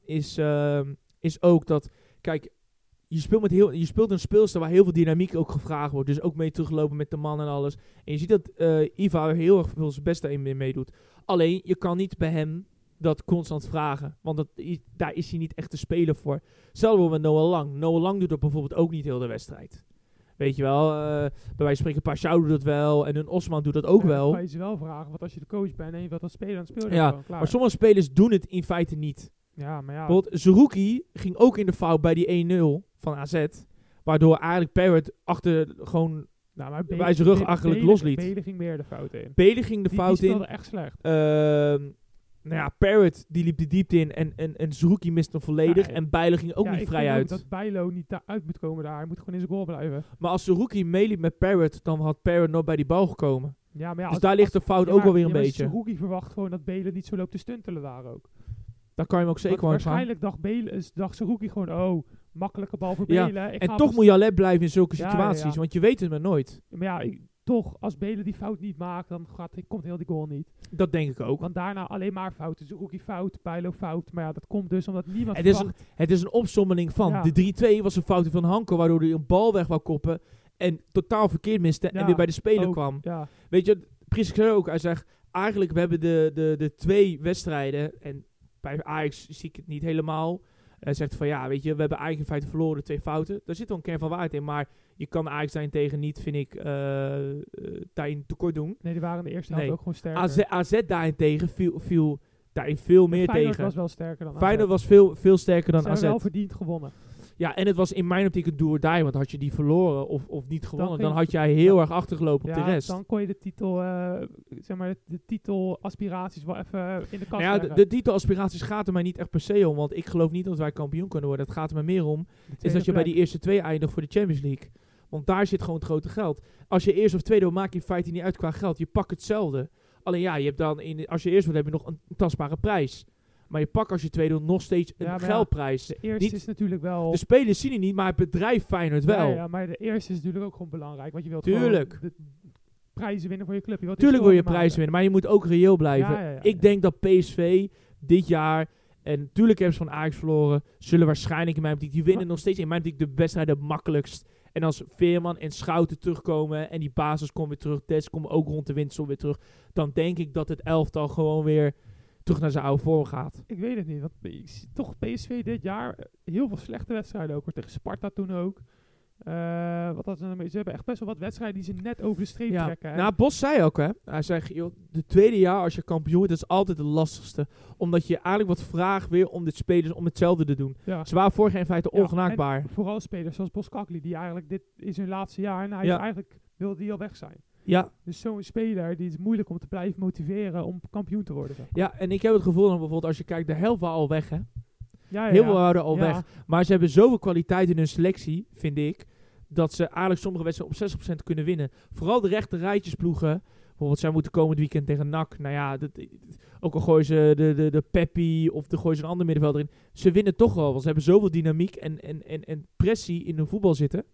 is ook dat, kijk, je speelt een speelster waar heel veel dynamiek ook gevraagd wordt. Dus ook mee teruglopen met de man en alles. En je ziet dat Iva er heel erg veel zijn beste in meedoet. Alleen, je kan niet bij hem dat constant vragen. Want daar is hij niet echt te spelen voor. Hetzelfde met Noah Lang. Noah Lang doet dat bijvoorbeeld ook niet heel de wedstrijd. Weet je wel, bij wijze van spreken Pashao doet dat wel. En een Osman doet dat ook wel. Dan kan je ze wel vragen, want als je de coach bent en je wilt dat spelen, dan speel je Ja, gewoon, klaar. maar sommige spelers doen het in feite niet. Ja, maar ja. Bijvoorbeeld Zerouki ging ook in de fout bij die 1-0 van AZ. Waardoor eigenlijk Parrott achter gewoon maar bij zijn rug eigenlijk losliet. Belen ging meer de fout in. Belen ging de fout die in. speelde echt slecht. Parrott die liep de diepte in en Zerouki miste hem volledig. Ja, en Bijlo ging ook niet vrij uit. Ik dat Bijlo niet uit moet komen daar. Hij moet gewoon in zijn goal blijven. Maar als Zerouki meeliep met Parrott, dan had Parrott nog bij die bal gekomen. Ja, maar ja, dus daar ligt de fout ook wel weer een beetje. Zerouki verwacht gewoon dat Belen niet zo loopt te stuntelen daar ook. Daar kan je hem ook zeker Want van. waarschijnlijk dacht Zerouki gewoon, makkelijke bal voor Belen. En toch moet je alert blijven in zulke situaties, want je weet het maar nooit. Maar ja, toch, als Belen die fout niet maakt, dan komt heel die goal niet. Dat denk ik ook. Want daarna alleen maar fouten. Zerouki fout, Bijlo fout. Maar ja, dat komt dus omdat niemand Het is een opsommeling van. Ja. De 3-2 was een fout van Hanko, waardoor hij een bal weg wou koppen. En totaal verkeerd miste en weer bij de speler kwam. Ja. Weet je, Priesik zei ook, hij zegt, eigenlijk we hebben de 2 wedstrijden. En bij Ajax zie ik het niet helemaal. Hij zegt van ja, weet je, we hebben eigenlijk in feite verloren 2 fouten. Daar zit wel een kern van waarheid in, maar je kan Ajax daarentegen niet, vind ik, daarin tekort doen. Nee, die waren in de eerste helft ook gewoon sterker. AZ daarentegen viel daarin veel meer Feyenoord tegen. was wel sterker dan AZ. Feyenoord was veel sterker dan AZ. Ze hebben wel verdiend gewonnen. Ja, en het was in mijn optiek een do or die, want had je die verloren of niet gewonnen, dan had jij heel erg achtergelopen op de rest. Dan kon je de titel, de titelaspiraties wel even in de kast leggen. De titelaspiraties gaat er mij niet echt per se om, want ik geloof niet dat wij kampioen kunnen worden. Het gaat er maar meer om, is dat je bij die eerste 2 eindigt voor de Champions League. Want daar zit gewoon het grote geld. Als je eerst of tweede wil, maak je in feite niet uit qua geld. Je pakt hetzelfde. Alleen ja, je hebt dan als je eerst wordt, heb je nog een tastbare prijs. Maar je pakt als je tweede nog steeds een geldprijs. De eerste is natuurlijk wel... De spelers zien het niet, maar het bedrijf Feyenoord wel. Ja, maar de eerste is natuurlijk ook gewoon belangrijk. Want je wilt Tuurlijk. gewoon de prijzen winnen voor je club. Tuurlijk wil je prijzen winnen, maar je moet ook reëel blijven. Ja. Ik denk dat PSV dit jaar, en natuurlijk hebben ze van Ajax verloren, zullen waarschijnlijk in mijn optiek, die winnen nog steeds in mijn optiek de wedstrijden makkelijkst. En als Veerman en Schouten terugkomen en die basis komt weer terug, Des komt ook rond de windsel weer terug, dan denk ik dat het elftal gewoon weer terug naar zijn oude vorm gaat. Ik weet het niet, want ik zie toch PSV dit jaar heel veel slechte wedstrijden ook. Tegen Sparta toen ook. Ze hebben echt best wel wat wedstrijden die ze net over de streep trekken. Hè? Nou, Bos zei ook, hè. Hij zei, joh, de tweede jaar als je kampioen wordt, dat is altijd het lastigste. Omdat je eigenlijk wat vraagt weer om de spelers om hetzelfde te doen. Ja. Ze waren vorig jaar in feite ongenaakbaar. Vooral spelers zoals Boskakli, die eigenlijk dit is hun laatste jaar en hij is eigenlijk wilde die al weg zijn. Ja. Dus zo'n speler, die is moeilijk om te blijven motiveren om kampioen te worden. Zeg. Ja, en ik heb het gevoel dat bijvoorbeeld als je kijkt, de helft waren al weg, hè. Heel veel waren al weg. Maar ze hebben zoveel kwaliteit in hun selectie, vind ik, dat ze eigenlijk sommige wedstrijden op 60% kunnen winnen. Vooral de rechte rijtjesploegen. Bijvoorbeeld, zij moeten komend weekend tegen NAC. Nou ja, ook al gooien ze de Peppi of gooien ze een ander middenvelder in. Ze winnen toch wel, want ze hebben zoveel dynamiek en pressie in hun voetbal zitten.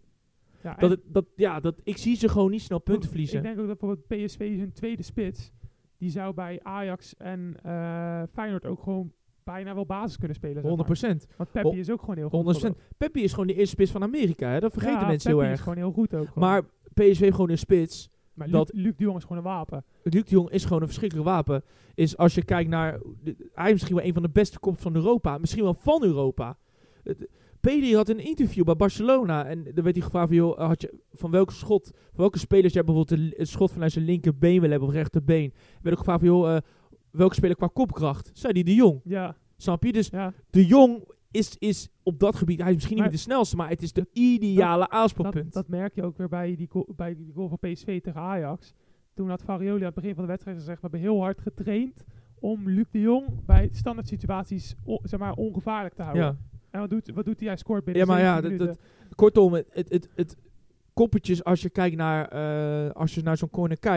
Ja, ik zie ze gewoon niet snel punten verliezen. Ik denk ook dat bijvoorbeeld PSV hun tweede spits, die zou bij Ajax en Feyenoord ook gewoon bijna wel basis kunnen spelen. 100%. Want Peppi is ook gewoon heel goed. 100%. Peppi is gewoon de eerste spits van Amerika. Hè? Dat vergeten mensen heel erg. Peppi is gewoon heel goed ook. Gewoon. Maar PSV heeft gewoon een spits. Maar Luc de Jong is gewoon een wapen. Luc de Jong is gewoon een verschrikkelijk wapen. Is als je kijkt naar... Hij is misschien wel een van de beste kops van Europa. Misschien wel van Europa. Pedri had een interview bij Barcelona. En dan werd hij gevraagd van, joh, van welke spelers jij bijvoorbeeld een schot vanuit zijn linkerbeen wil hebben of rechterbeen. Werd ook gevraagd van, joh, welke speler qua kopkracht? Zei hij de Jong. Ja. Snap je? Dus de Jong is op dat gebied, hij is misschien niet de snelste, maar het is de ideale aanspoelpunt. Dat merk je ook weer bij die goal van PSV tegen Ajax. Toen had Farioli aan het begin van de wedstrijd gezegd, we hebben heel hard getraind om Luc de Jong bij standaard situaties ongevaarlijk te houden. Ja. En wat doet hij? Hij scoort binnen 7 minuten. Kortom, het koppeltjes, als je kijkt naar, als je naar zo'n corner kijkt,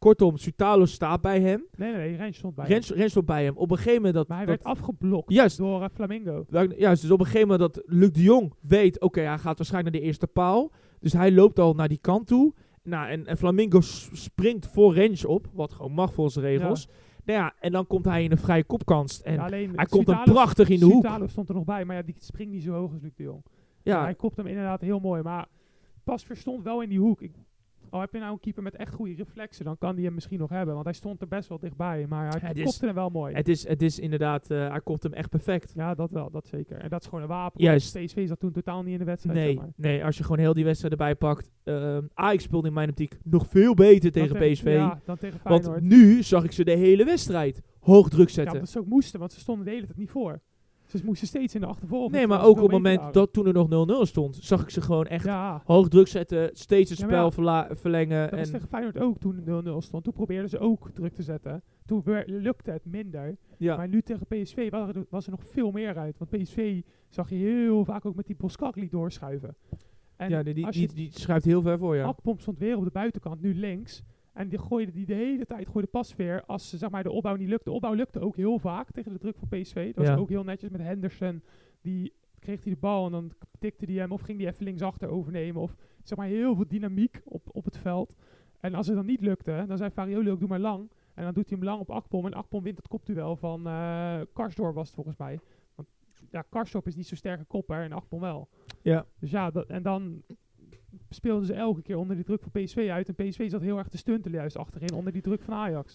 kortom, Soutalo staat bij hem. Nee, Rens stond bij hem. Rens stond bij hem. Op een gegeven moment Maar hij werd afgeblokt Juist. door Flamingo. Juist, dus op een gegeven moment dat Luc de Jong weet, oké, hij gaat waarschijnlijk naar de eerste paal. Dus hij loopt al naar die kant toe. Nou, en Flamingo springt voor Rens op, wat gewoon mag volgens de regels. Nou ja, en dan komt hij in een vrije kopkans. En alleen hij komt hem prachtig in de hoek. Soutalo stond er nog bij, maar ja, die springt niet zo hoog als Luc de Jong. Ja. Hij kopt hem inderdaad heel mooi, maar Pasveer stond wel in die hoek. Al heb je nou een keeper met echt goede reflexen, dan kan die hem misschien nog hebben. Want hij stond er best wel dichtbij, maar hij kopte hem wel mooi. Het is inderdaad, hij kopt hem echt perfect. Ja, dat wel, dat zeker. En dat is gewoon een wapen. Juist. PSV zat toen totaal niet in de wedstrijd. Nee, zeg maar. nee, als je gewoon heel die wedstrijd erbij pakt. Ajax speelde in mijn optiek nog veel beter tegen PSV. Ja, dan tegen Feyenoord. Want nu zag ik ze de hele wedstrijd hoog druk zetten. Ja, dat ze ook moesten, want ze stonden de hele tijd niet voor. Ze moesten steeds in de achtervolging. Nee, maar ook op het moment dat toen er nog 0-0 stond, zag ik ze gewoon echt hoog druk zetten, steeds het spel verlengen. Dat was tegen Feyenoord ook toen 0-0 stond. Toen probeerden ze ook druk te zetten. Toen lukte het minder. Ja. Maar nu tegen PSV was er nog veel meer uit. Want PSV zag je heel vaak ook met die Boskakli doorschuiven. En ja, die schuift heel ver voor, ja. Akpom stond weer op de buitenkant, nu links. En die de hele tijd gooide Pasveer als zeg maar, de opbouw niet lukte. De opbouw lukte ook heel vaak tegen de druk van PSV. Dat was ook heel netjes met Henderson. Die kreeg hij de bal en dan tikte hij hem of ging hij even linksachter overnemen. Of zeg maar heel veel dynamiek op het veld. En als het dan niet lukte, dan zei Farioli ook doe maar lang. En dan doet hij hem lang op Akpom. En Akpom wint het kopduel van Karsdorp was het volgens mij. Want ja, Karsdorp is niet zo sterke kopper en Akpom wel. Ja. Dus ja, en dan speelden ze elke keer onder die druk van PSV uit. En PSV zat heel erg te stuntelen juist achterin, onder die druk van Ajax.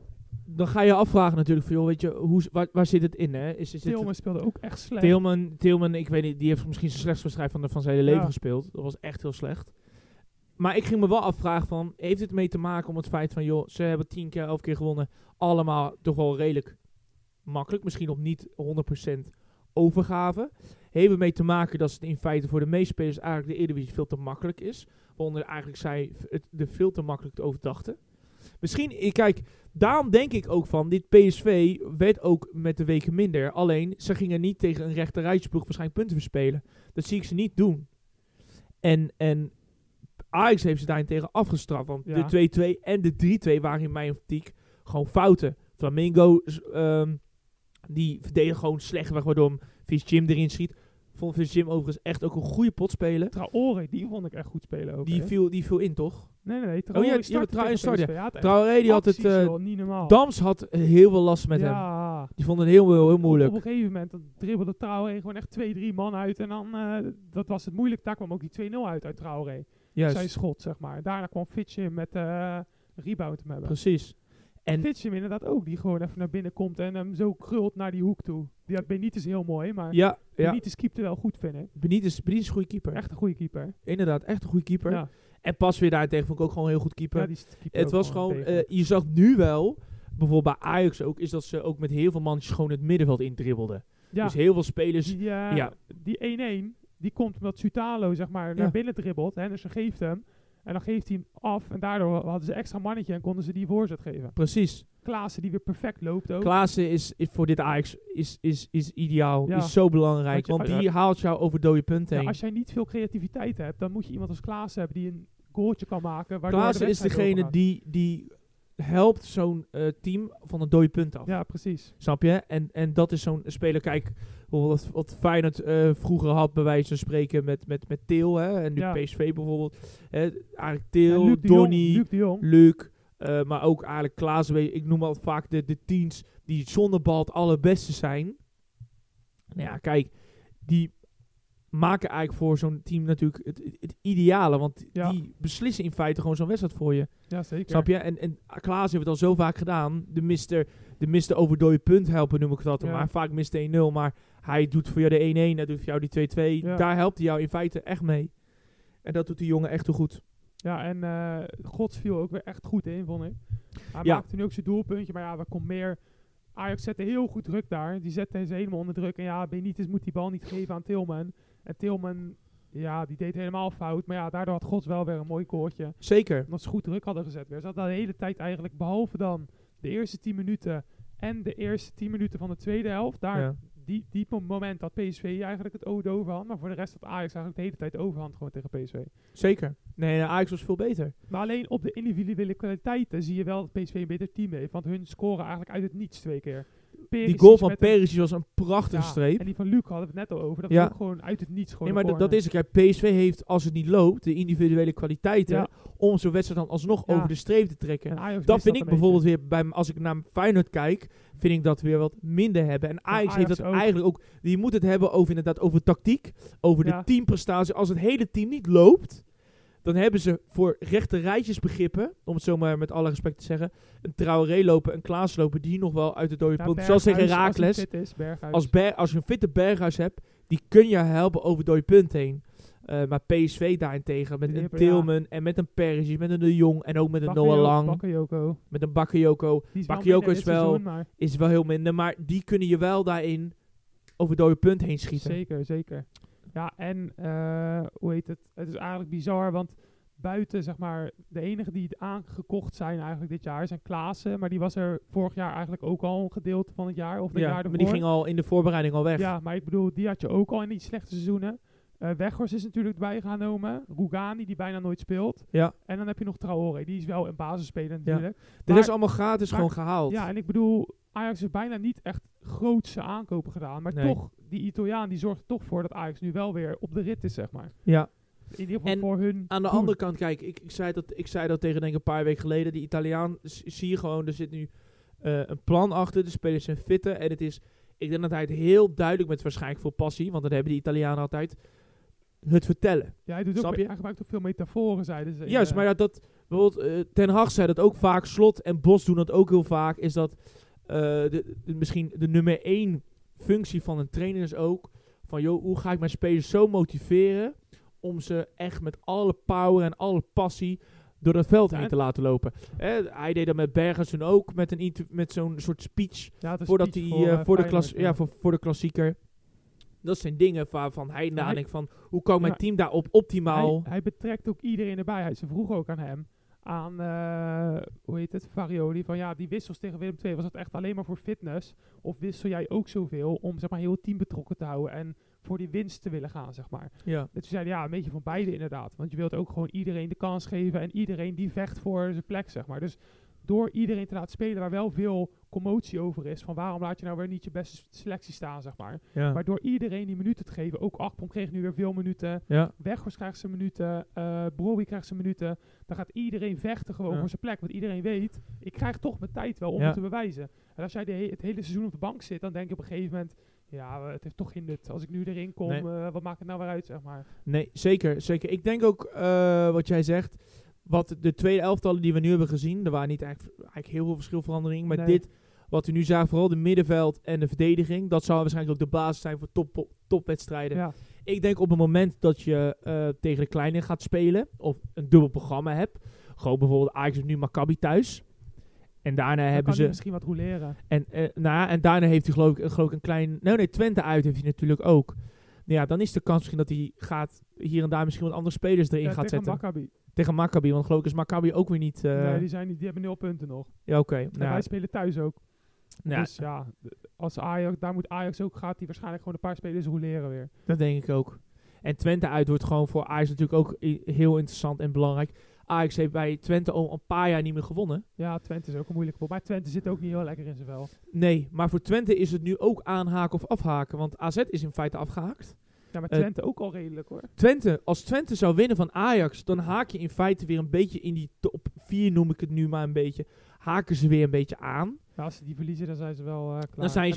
Dan ga je afvragen natuurlijk van, joh, weet je, waar zit het in, hè? Tilman speelde ook echt slecht. Tilman, ik weet niet, die heeft misschien zijn slechtste wedstrijd van zijn hele leven gespeeld. Dat was echt heel slecht. Maar ik ging me wel afvragen van, heeft het mee te maken om het feit van, joh, ze hebben 10 keer, 11 keer gewonnen. Allemaal toch wel redelijk makkelijk. Misschien nog niet 100% overgave. Heeft mee te maken dat het in feite voor de meeste spelers eigenlijk de Eredivisie veel te makkelijk is. Waaronder eigenlijk zij het er veel te makkelijk over dachten. Misschien, kijk, daarom denk ik ook van, dit PSV werd ook met de weken minder. Alleen, ze gingen niet tegen een rechterrijtsploeg waarschijnlijk punten verspelen. Dat zie ik ze niet doen. En Ajax heeft ze daarentegen afgestraft. Want de 2-2 en de 3-2 waren in mijn optiek gewoon fouten. Flamingo, die verdedigen gewoon slecht weg, waardoor hem Vies Jim erin schiet. Vond Vies Jim overigens echt ook een goede pot spelen. Traoré, die vond ik echt goed spelen ook. Die viel in, toch? Nee. Traoré Traoré, die had het... niet normaal. Dams had heel veel last met hem. Die vond het heel moeilijk. Op een gegeven moment dribbelde Traoré gewoon echt 2-3 man uit. En dan, dat was het moeilijk. Daar kwam ook die 2-0 uit Traoré. Zijn schot, zeg maar. Daarna kwam Fitchem met rebound te hebben. Precies. En Fitchem inderdaad ook, die gewoon even naar binnen komt en hem zo krult naar die hoek toe. Die had Benitez heel mooi, maar Benitez keepte wel goed, vind ik. Benitez is een goede keeper. Echt een goede keeper. Inderdaad, echt een goede keeper. Ja. En Pasveer daartegen vond ik ook gewoon een heel goed keeper. Ja, het was gewoon, je zag nu wel, bijvoorbeeld bij Ajax ook, is dat ze ook met heel veel mannetjes gewoon het middenveld indribbelden. Ja. Dus heel veel spelers. Die 1-1, die komt omdat Soutalo zeg maar naar binnen dribbelt. Henderson geeft hem. En dan geeft hij hem af. En daardoor hadden ze extra mannetje en konden ze die voorzet geven. Precies. Klaassen die weer perfect loopt ook. Klaassen is voor dit Ajax is ideaal. Ja. Is zo belangrijk. Want die haalt jou over dode punten heen. Als jij niet veel creativiteit hebt, dan moet je iemand als Klaassen hebben die een goaltje kan maken. Klaassen is degene die helpt zo'n team van een dode punt af. Ja, precies. Snap je? En dat is zo'n speler. Kijk, wat Feyenoord vroeger had bij wijze van spreken met Til. En nu PSV bijvoorbeeld. Eigenlijk Til, Donny, Luc. Maar ook eigenlijk Klaassen. Ik noem al vaak de teams die zonder bal het allerbeste zijn. Nou ja, kijk. Die maken eigenlijk voor zo'n team natuurlijk het ideale. Want die beslissen in feite gewoon zo'n wedstrijd voor je. Ja, zeker. Snap je? En Klaassen heeft het al zo vaak gedaan. De mister over dode punt helpen, noem ik dat. Maar vaak mist 1-0. Maar hij doet voor jou de 1-1. Hij doet voor jou die 2-2. Ja. Daar helpt hij jou in feite echt mee. En dat doet die jongen echt heel goed. Ja, en Gods viel ook weer echt goed in, vond ik. Hij maakte nu ook zijn doelpuntje. Maar er komt meer. Ajax zette heel goed druk daar. Die zette ze helemaal onder druk. En Benitez moet die bal niet geven aan Tilman. En Tilman, die deed helemaal fout. Maar daardoor had Gods wel weer een mooi koortje. Zeker. Omdat ze goed druk hadden gezet weer. Ze hadden de hele tijd eigenlijk, behalve dan de eerste 10 minuten en de eerste 10 minuten van de tweede helft. die moment had PSV eigenlijk de overhand. Maar voor de rest had Ajax eigenlijk de hele tijd de overhand gewoon tegen PSV. Zeker. Nee, Ajax was veel beter. Maar alleen op de individuele kwaliteiten zie je wel dat PSV een beter team heeft. Want hun scoren eigenlijk uit het niets 2 keer. Die goal van Perisic was een prachtige streep. En die van Luc hadden we het net al over. Dat was ook gewoon uit het niets. Gewoon nee, maar dat is het. Kijk, PSV heeft, als het niet loopt, de individuele kwaliteiten om zo'n wedstrijd dan alsnog over de streep te trekken. Dat vind ik bijvoorbeeld weer, als ik naar Feyenoord kijk, vind ik dat weer wat minder hebben. En Ajax heeft dat eigenlijk ook. Je moet het hebben over inderdaad over tactiek, over de teamprestatie. Als het hele team niet loopt, dan hebben ze voor rechte rijtjesbegrippen, om het zo maar met alle respect te zeggen, een Traoré lopen, een Klaas lopen, die nog wel uit de dode punt. Zoals tegen Heracles. Als je een fitte Berghuis hebt, die kun je helpen over dode punt heen. Maar PSV daarentegen, met een Tilman en met een Perisic, met een De Jong en ook met een Noah Lang. Bakayoko. Met een Bakayoko. Bakayoko is wel heel minder, maar die kunnen je wel daarin over dode punt heen schieten. Zeker, zeker. Ja, en hoe heet het? Het is eigenlijk bizar, want buiten, zeg maar, de enige die aangekocht zijn eigenlijk dit jaar zijn Klaassen. Maar die was er vorig jaar eigenlijk ook al een gedeelte van het jaar. Of het jaar ervoor. Maar die ging al in de voorbereiding al weg. Ja, maar ik bedoel, die had je ook al in die slechte seizoenen. Weghorst is natuurlijk bijgenomen. Rugani, die bijna nooit speelt. Ja. En dan heb je nog Traoré, die is wel een basisspeler natuurlijk. Ja. Er is allemaal gratis gewoon gehaald. Ja, en ik bedoel, Ajax heeft bijna niet echt grootse aankopen gedaan. Maar toch, die Italiaan die zorgt er toch voor dat Ajax nu wel weer op de rit is, zeg maar. Ja. In ieder geval voor hun. Aan de andere kant, kijk, ik zei dat tegen denk ik een paar weken geleden. Die Italiaan, zie je gewoon, er zit nu een plan achter. De spelers zijn fitter. En het is, ik denk dat hij het heel duidelijk met waarschijnlijk veel passie, want dat hebben die Italianen altijd, het vertellen. Ja, hij gebruikt ook veel metaforen, zeiden ze. Juist, maar dat bijvoorbeeld Ten Hag zei dat ook vaak. Slot en Bos doen dat ook heel vaak. Is dat misschien de nummer 1 functie van een trainer is ook van, joh, hoe ga ik mijn spelers zo motiveren om ze echt met alle power en alle passie door dat veld heen te laten lopen. Hij deed dat met Bergers toen ook, met zo'n soort speech, voordat hij voor de klassieker. Dat zijn dingen waarvan hij nadenkt van, hoe kan mijn team daarop optimaal. Hij betrekt ook iedereen erbij. Ze vroegen ook aan hem, aan Farioli, van die wissels tegen Willem II, was het echt alleen maar voor fitness? Of wissel jij ook zoveel om, zeg maar, heel het team betrokken te houden en voor die winst te willen gaan, zeg maar. Ja. Dus toen zei hij, een beetje van beide inderdaad. Want je wilt ook gewoon iedereen de kans geven en iedereen die vecht voor zijn plek, zeg maar. Dus door iedereen te laten spelen waar wel veel commotie over is, van waarom laat je nou weer niet je beste selectie staan, zeg maar. Ja. Maar door iedereen die minuten te geven, ook Akpom kreeg nu weer veel minuten, Weghorst krijgt zijn minuten, Brobbey krijgt zijn minuten, dan gaat iedereen vechten gewoon voor zijn plek, want iedereen weet, ik krijg toch mijn tijd wel om het te bewijzen. En als jij het hele seizoen op de bank zit, dan denk je op een gegeven moment, het heeft toch geen nut. Als ik nu erin kom, wat maakt het nou weer uit, zeg maar. Nee, zeker. Ik denk ook, wat jij zegt, wat de tweede elftallen die we nu hebben gezien, er waren niet eigenlijk heel veel verschilveranderingen, maar dit, wat we nu zagen, vooral de middenveld en de verdediging, dat zou waarschijnlijk ook de basis zijn voor topwedstrijden. Ja. Ik denk op het moment dat je tegen de kleine gaat spelen, of een dubbel programma hebt, gewoon bijvoorbeeld Ajax heeft nu Maccabi thuis, en daarna dan hebben ze misschien wat roleren. En daarna heeft hij geloof ik een klein, Twente uit heeft hij natuurlijk ook. Nou ja, dan is de kans misschien dat hij gaat hier en daar misschien wat andere spelers erin gaat zetten. Tegen Maccabi, want geloof ik is Maccabi ook weer niet. Nee, die hebben 0 punten nog. Ja, oké. En wij spelen thuis ook. Ja. Dus als Ajax, daar moet Ajax ook, gaat hij waarschijnlijk gewoon een paar spelers roleren weer. Dat denk ik ook. En Twente uit wordt gewoon voor Ajax natuurlijk ook heel interessant en belangrijk. Ajax heeft bij Twente al een paar jaar niet meer gewonnen. Ja, Twente is ook een moeilijke pot. Maar Twente zit ook niet heel lekker in zijn vel. Nee, maar voor Twente is het nu ook aanhaken of afhaken. Want AZ is in feite afgehaakt. Ja, maar Twente ook al redelijk hoor. Als Twente zou winnen van Ajax, dan haak je in feite weer een beetje in die top 4, noem ik het nu maar een beetje. Haken ze weer een beetje aan. Ja, als ze die verliezen, dan zijn ze wel klaar. Dan zijn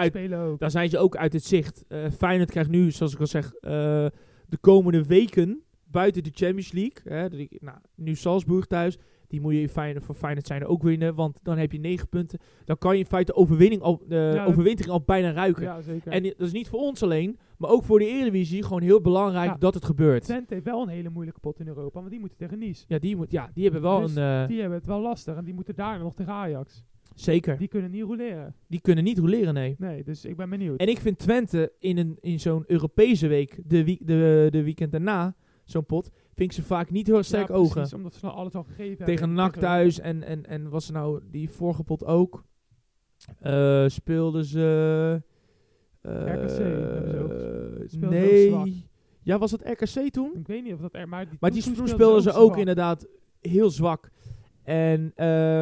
ze ook uit het zicht. Feyenoord krijgt nu, zoals ik al zeg, de komende weken buiten de Champions League. Nu Salzburg thuis. Die moet je voor Feyenoord zijn ook winnen. Want dan heb je 9 punten. Dan kan je in feite overwintering al bijna ruiken. Ja, zeker. En dat is niet voor ons alleen. Maar ook voor de Eredivisie gewoon heel belangrijk dat het gebeurt. Twente heeft wel een hele moeilijke pot in Europa. Want die moeten tegen Nice. Ja, die hebben wel die hebben het wel lastig. En die moeten daar nog tegen Ajax. Zeker. Die kunnen niet roleren. Die kunnen niet roleren, nee. Nee, dus ik ben benieuwd. En ik vind Twente in zo'n Europese week, de weekend daarna, zo'n pot, vind ik ze vaak niet heel sterk ogen. Precies, omdat ze nou alles al gegeven hebben. Tegen NAC thuis en was er nou die vorige pot ook. Speelden ze RKC hebben ze ook. Speelden Nee. ook zwak. Ja, was dat RKC toen? Ik weet niet of dat Maar toen die speelden speelden ze ook zwak. inderdaad heel zwak. En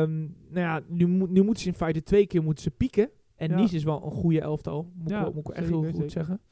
nu moeten ze in feite 2 keer moeten ze pieken. En Ja. Nice is wel een goede elftal. Moet Ja, ik wel echt zeker, heel goed zeker. zeggen.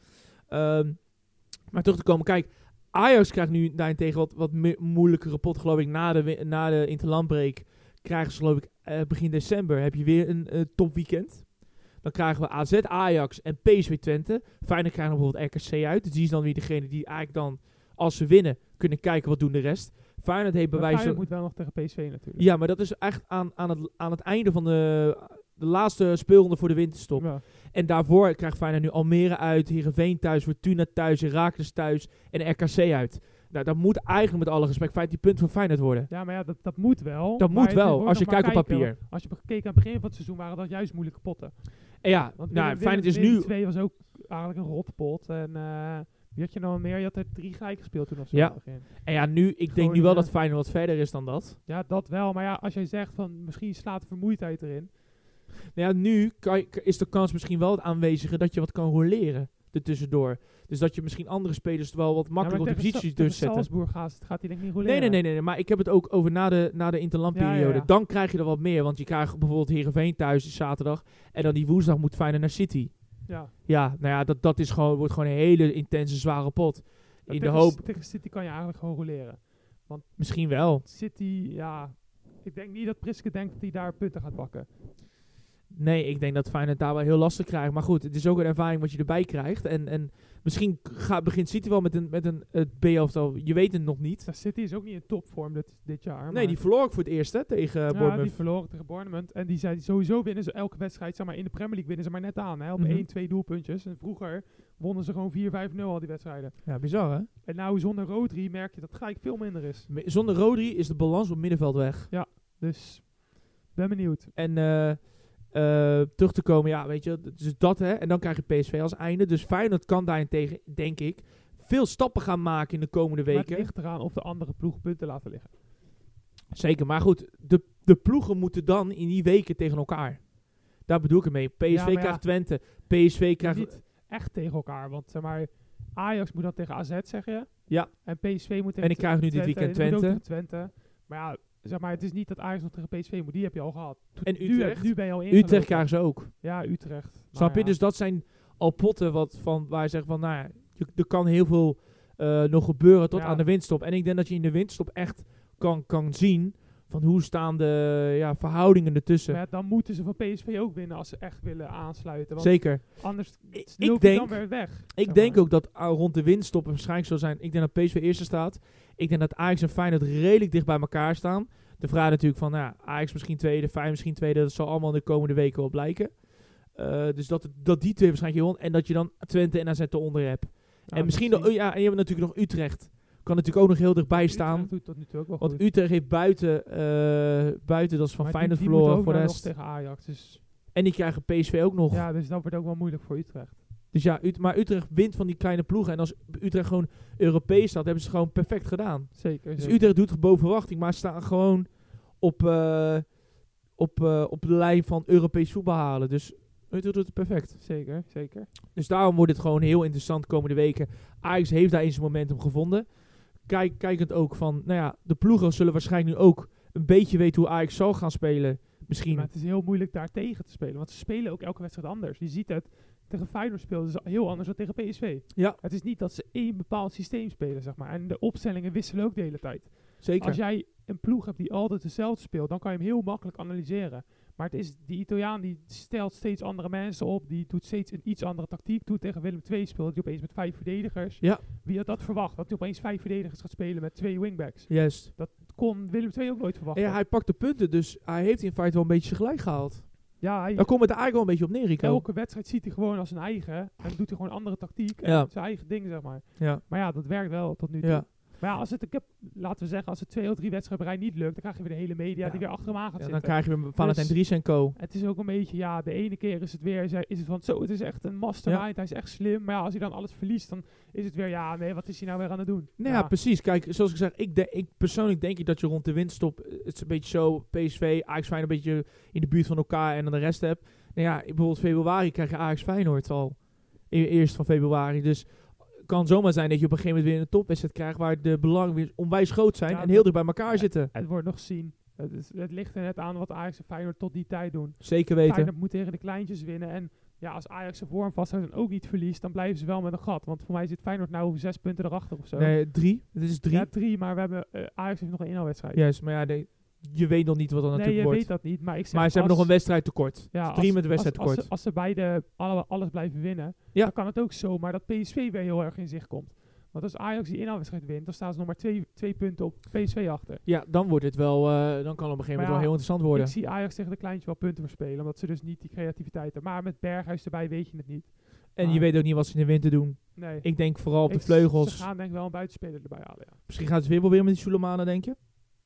Maar terug te komen. Kijk, Ajax krijgt nu daarentegen wat moeilijkere pot, geloof ik. Na de interlandbreek krijgen ze, geloof ik, begin december heb je weer een topweekend. Dan krijgen we AZ, Ajax en PSV Twente. Feyenoord krijgen bijvoorbeeld RKC uit. Dus die is dan weer degene die eigenlijk dan, als ze winnen, kunnen kijken wat doen de rest. Feyenoord heeft Maar bewijs. Feyenoord moet wel nog tegen PSV natuurlijk. Ja, maar dat is echt aan het einde van de laatste speelronde voor de winterstop. Ja. En daarvoor krijgt Feyenoord nu Almere uit, Heerenveen thuis, Fortuna thuis, Heracles thuis en RKC uit. Nou, dat moet eigenlijk met alle respect 15 punten voor Feyenoord worden. Ja, maar ja, dat moet wel. Dat Maar moet wel, het wordt als je nog maar kijkt op kijken, papier. want als je gekeken aan het begin van het seizoen waren dat juist moeilijke potten. En ja, Want Feyenoord is Willem nu... 2 was ook eigenlijk een rotpot. En wie had je nou meer? Je had er 3 gelijk gespeeld toen of zo. Ja. aan het begin. En ja, nu, ik denk nu Groningen. wel dat Feyenoord wat verder is dan dat. Ja, dat wel. Maar ja, als jij zegt van misschien slaat de vermoeidheid erin. Nou ja, nu is de kans misschien wel het aanwezige dat je wat kan roleren ertussendoor. Dus dat je misschien andere spelers wel wat makkelijk op de posities dus zetten. Salzburg gaat hij denk ik niet roleren. Nee, maar ik heb het ook over na de interlandperiode. Ja. Dan krijg je er wat meer, want je krijgt bijvoorbeeld Heerenveen thuis zaterdag. En dan die woensdag moet Feyenoord naar City. Ja. Ja, nou ja, dat is wordt gewoon een hele intense, zware pot. In de hoop... Tegen City kan je eigenlijk gewoon roleren. Misschien wel. City, ja... Ik denk niet dat Priske denkt dat hij daar punten gaat pakken. Nee, ik denk dat Feyenoord daar wel heel lastig krijgt. Maar goed, het is ook een ervaring wat je erbij krijgt. En misschien begint City wel met een B-elftal. Je weet het nog niet. City is ook niet in topvorm dit jaar. Nee, maar die verloor ik voor het eerst tegen ja, Bournemouth. die verloren tegen Bournemouth. En die zei sowieso winnen ze elke wedstrijd. Zeg maar, in de Premier League winnen ze maar net aan. Hè, op 1-2 doelpuntjes. En vroeger wonnen ze gewoon 4-5-0 al die wedstrijden. Ja, bizar hè? En nou zonder Rodri merk je dat het gelijk veel minder is. Zonder Rodri is de balans op middenveld weg. Dus ben benieuwd. En terug te komen, ja, weet je, dus dat hè. En dan krijg je PSV als einde. Dus Feyenoord kan daarentegen, denk ik, veel stappen gaan maken in de komende Maar weken. het ligt eraan of de andere ploeg punten laten liggen. Zeker, maar goed, de ploegen moeten dan in die weken tegen elkaar. Daar bedoel ik het mee. PSV Ja, maar krijgt Twente, PSV krijgt... Niet echt tegen elkaar. Want zeg maar, Ajax moet dan tegen AZ, zeg je. Ja. En PSV moet tegen En ik krijg nu dit weekend die moet ook Twente. tegen Twente. Maar ja, zeg maar, het is niet dat Ajax nog tegen PSV moet. Die heb je al gehad. En Utrecht. Nu ben je al ingelopen. Utrecht krijgen ze ook. Ja, Utrecht. Snap je? Ja. Dus dat zijn al potten waar je zegt van, nou ja, er kan heel veel nog gebeuren tot Ja. aan de winststop. En ik denk dat je in de winststop echt kan zien van hoe staan de verhoudingen ertussen. Maar ja, dan moeten ze van PSV ook winnen als ze echt willen aansluiten. Want Zeker. anders Ik loop je denk- dan weer weg. Ik zeg denk maar. ook dat rond de winststop het waarschijnlijk zal zijn. Ik denk dat PSV eerste staat. Ik denk dat Ajax en Feyenoord redelijk dicht bij elkaar staan. De vraag natuurlijk van, nou ja, Ajax misschien tweede, Feyenoord misschien tweede. Dat zal allemaal in de komende weken wel blijken. Dus dat die twee waarschijnlijk heel... En dat je dan Twente en AZ eronder hebt. Ja, En misschien en je hebt natuurlijk nog Utrecht. Kan natuurlijk ook nog heel dichtbij staan. Utrecht doet dat natuurlijk ook wel Want goed. Utrecht heeft buiten dat is van Maar Feyenoord die verloren moeten ook voor de nog rest. tegen Ajax. Dus, En die krijgen PSV ook nog. ja, dus dat wordt ook wel moeilijk voor Utrecht. Dus ja, maar Utrecht wint van die kleine ploegen. En als Utrecht gewoon Europees staat, hebben ze gewoon perfect gedaan. Zeker. Dus zeker. Utrecht doet het boven verwachting, maar ze staan gewoon op de lijn van Europees voetbal halen. Dus Utrecht doet het perfect. Zeker, zeker. Dus daarom wordt het gewoon heel interessant de komende weken. Ajax heeft daar in zijn momentum gevonden. Kijkend ook van, nou ja, de ploegen zullen waarschijnlijk nu ook een beetje weten hoe Ajax zal gaan spelen. Misschien. Maar het is heel moeilijk daar tegen te spelen. Want ze spelen ook elke wedstrijd anders. Je ziet het, tegen Feyenoord speelden ze heel anders dan tegen PSV. Ja. Het is niet dat ze één bepaald systeem spelen, zeg maar. En de opstellingen wisselen ook de hele tijd. Zeker. Als jij een ploeg hebt die altijd hetzelfde speelt, dan kan je hem heel makkelijk analyseren. Maar het is die Italiaan die stelt steeds andere mensen op. Die doet steeds een iets andere tactiek. Toen tegen Willem II speelde hij opeens met 5 verdedigers. Ja. Wie had dat verwacht? Dat hij opeens 5 verdedigers gaat spelen met 2 wingbacks. Juist. Kon Willem II ook nooit verwachten. Ja, hij pakt de punten, dus hij heeft in feite wel een beetje gelijk gehaald. Ja, hij, Daar komt het eigenlijk wel een beetje op neer, Rico. elke wedstrijd ziet hij gewoon als zijn eigen. En doet hij gewoon andere tactiek. En Ja. zijn eigen ding, zeg maar. Ja. Maar ja, dat werkt wel tot nu toe. Ja. Maar ja, laten we zeggen, als het 2 of 3 wedstrijden op rij niet lukt, dan krijg je weer de hele media Ja. die weer achter hem aan gaat Ja, zitten. dan krijg je weer Valentijn Dus- Dries en co. Het is ook een beetje, ja, de ene keer is het weer, is het van zo, het is echt een mastermind, hij is echt slim. Maar ja, als hij dan alles verliest, dan is het weer, ja, nee, wat is hij nou weer aan het doen? Nou ja, precies. Kijk, zoals ik zeg, ik persoonlijk denk dat je rond de winststop, het is een beetje zo, PSV, Ajax Feyenoord een beetje in de buurt van elkaar en dan de rest hebt. Nou ja, bijvoorbeeld februari krijg je Ajax Feyenoord al. Eerst van februari. Dus kan zomaar zijn dat je op een gegeven moment weer een topwedstrijd krijgt waar de belangen weer onwijs groot zijn Ja, en heel dicht bij elkaar zitten. Het wordt nog zien. Het ligt er net aan wat Ajax en Feyenoord tot die tijd doen. Zeker weten. Feyenoord moet tegen de kleintjes winnen. En ja, als Ajax zijn vorm vasthoudt en ook niet verliest, dan blijven ze wel met een gat. Want voor mij zit Feyenoord nou 6 punten erachter of zo. Nee, 3. Het is 3. Ja, 3, maar we hebben, Ajax heeft nog een inhaalwedstrijd. Juist, maar ja, je weet nog niet wat dan nee, natuurlijk je wordt. weet dat niet. Maar, ik zeg, Maar ze hebben nog een wedstrijd tekort. Ja, 3 met een wedstrijd tekort. Als ze beide alles blijven winnen, Ja. dan kan het ook zomaar dat PSV weer heel erg in zicht komt. Want als Ajax die inhaalwedstrijd wint, dan staan ze nog maar 2 punten op PSV achter. Ja, dan wordt het wel, dan kan het op een gegeven moment wel heel interessant worden. Ik zie Ajax tegen de kleintjes wel punten verspelen, omdat ze dus niet die creativiteit hebben. Maar met Berghuis erbij weet je het niet. En je weet ook niet wat ze in de winter doen. Nee. Ik denk vooral op de vleugels. Ze gaan denk ik wel een buitenspeler erbij halen, ja. Misschien gaat het weer proberen met die Souleymane, denk je?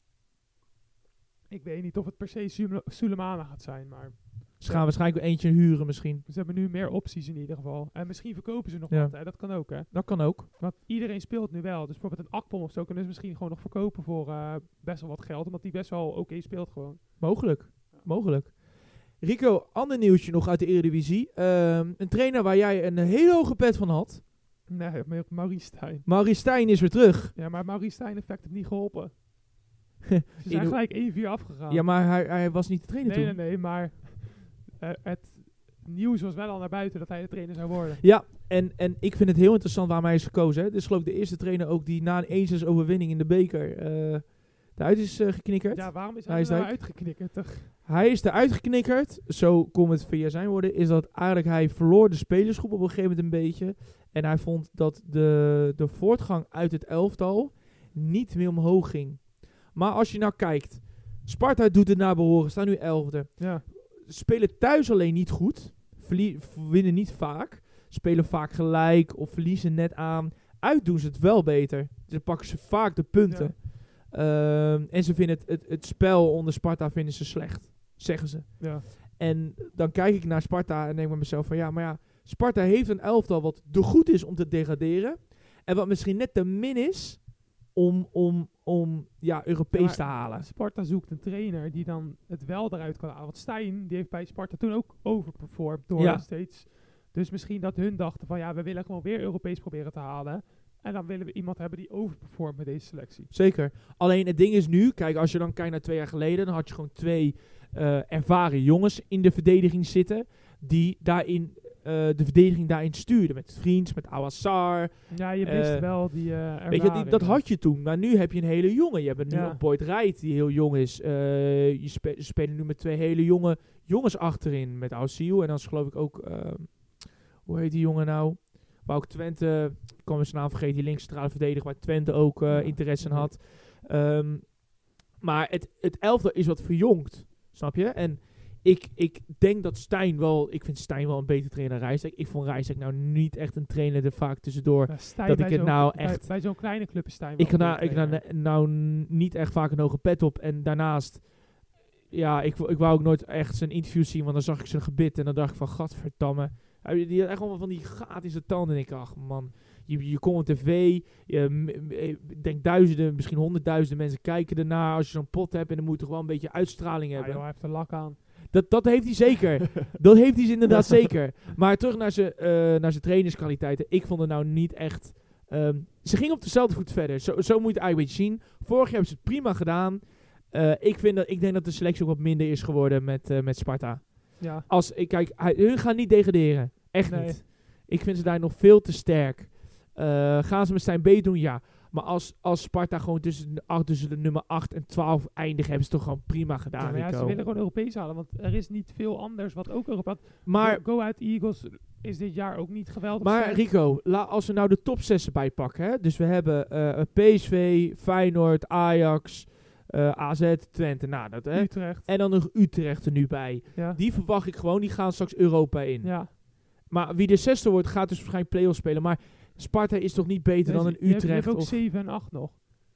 Ik weet niet of het per se Souleymane gaat zijn, maar Ze gaan waarschijnlijk weer eentje huren misschien. ze hebben nu meer opties in ieder geval. En misschien verkopen ze nog Ja. wat, hè. Dat kan ook, hè. Dat kan ook. Want iedereen speelt nu wel. Dus bijvoorbeeld een Akpom of zo kunnen ze misschien gewoon nog verkopen voor best wel wat geld. Omdat die best wel oké speelt gewoon. Mogelijk. Mogelijk. Rico, ander nieuwtje nog uit de Eredivisie. Een trainer waar jij een hele hoge pet van had. Nee, Maurice Stijn. Maurice Stijn is weer terug. Ja, maar Maurice Stijn effect heeft niet geholpen. Ze zijn gelijk 1-4 afgegaan. Ja, maar hij was niet de trainer toen. Nee, maar het nieuws was wel al naar buiten dat hij de trainer zou worden. Ja, en ik vind het heel interessant waarom hij is gekozen. Hè. Dit is geloof ik de eerste trainer ook die na een 1-6 overwinning in de beker eruit is geknikkerd. Ja, waarom is Hij hij is er nou eruit. uitgeknikkerd? Toch? Hij is eruit geknikkerd. Zo kon het via zijn woorden. Is dat eigenlijk hij verloor de spelersgroep op een gegeven moment een beetje. En hij vond dat de voortgang uit het elftal niet meer omhoog ging. Maar als je nou kijkt. Sparta doet het naar behoren. Staan nu 11e. Ja. Spelen thuis alleen niet goed. Winnen niet vaak. Spelen vaak gelijk of verliezen net aan. Uit doen ze het wel beter. Dan pakken ze vaak de punten. En ze vinden het spel onder Sparta vinden ze slecht. Zeggen ze. Ja. En dan kijk ik naar Sparta en denk bij mezelf van ja, Sparta heeft een elftal wat te goed is om te degraderen. En wat misschien net te min is om Europees te halen. Sparta zoekt een trainer die dan het wel eruit kan halen. Want Stijn, die heeft bij Sparta toen ook overperformed door steeds. Dus misschien dat hun dachten van ja, we willen gewoon weer Europees proberen te halen. En dan willen we iemand hebben die overperformt met deze selectie. Zeker. Alleen het ding is nu, kijk, als je dan kijkt naar 2 jaar geleden, dan had je gewoon 2 ervaren jongens in de verdediging zitten, die daarin de verdediging daarin stuurden. Met Vriends, met Awassar. Ja, je mist wel die ervaring. Weet je, dat had je toen. Maar nu heb je een hele jonge. Je hebt nu een Boyd Wright die heel jong is. Je spelen nu met 2 hele jonge jongens achterin. Met Ausiel en dan is geloof ik ook... hoe heet die jongen nou? Waar ook Twente... Ik kan mijn naam vergeten. Die linkscentrale verdediger waar Twente ook interesse in had. Maar het elftal is wat verjongd. Snap je? En ik denk dat Stijn wel... Ik vind Stijn wel een betere trainer dan Rijsdijk. Ik vond Rijsdijk nou niet echt een trainer er vaak tussendoor. Dat ik het nou echt... Bij zo'n kleine club is Stijn wel ik nou niet echt vaak een hoge pet op. En daarnaast... Ja, ik wou ook nooit echt zijn interview zien. Want dan zag ik zijn gebit. En dan dacht ik van... Gadverdamme. Die had echt allemaal van die gaten in zijn tanden. En ik dacht, man... Je komt op tv, ik denk duizenden, misschien 100.000 mensen kijken ernaar als je zo'n pot hebt en dan moet je toch wel een beetje uitstraling hebben. Ja, hij heeft er lak aan. Dat heeft hij zeker. Dat heeft hij inderdaad zeker. Maar terug naar zijn trainerskwaliteiten. Ik vond het nou niet echt... ze gingen op dezelfde voet verder. Zo moet je het eigenlijk een beetje zien. Vorig jaar hebben ze het prima gedaan. Ik denk dat de selectie ook wat minder is geworden met Sparta. Ja. Hun gaan niet degraderen. Echt niet. Ik vind ze daar nog veel te sterk. Gaan ze met Stijn B doen? Ja. Maar als Sparta gewoon tussen de nummer 8 en 12 eindigt, hebben ze toch gewoon prima gedaan. Ja, ze willen gewoon Europees halen, want er is niet veel anders wat ook Europa. Maar Go Ahead Eagles is dit jaar ook niet geweldig. Maar sterk. Rico, als we nou de top 6 erbij pakken, hè? Dus we hebben PSV, Feyenoord, Ajax, AZ, Twente, Utrecht. En dan nog Utrecht er nu bij. Ja. Die verwacht ik gewoon, die gaan straks Europa in. Ja. Maar wie de 6e wordt, gaat dus waarschijnlijk play-offs spelen. Maar Sparta is toch niet beter dan een Utrecht? Je hebt ook 7 en 8 nog.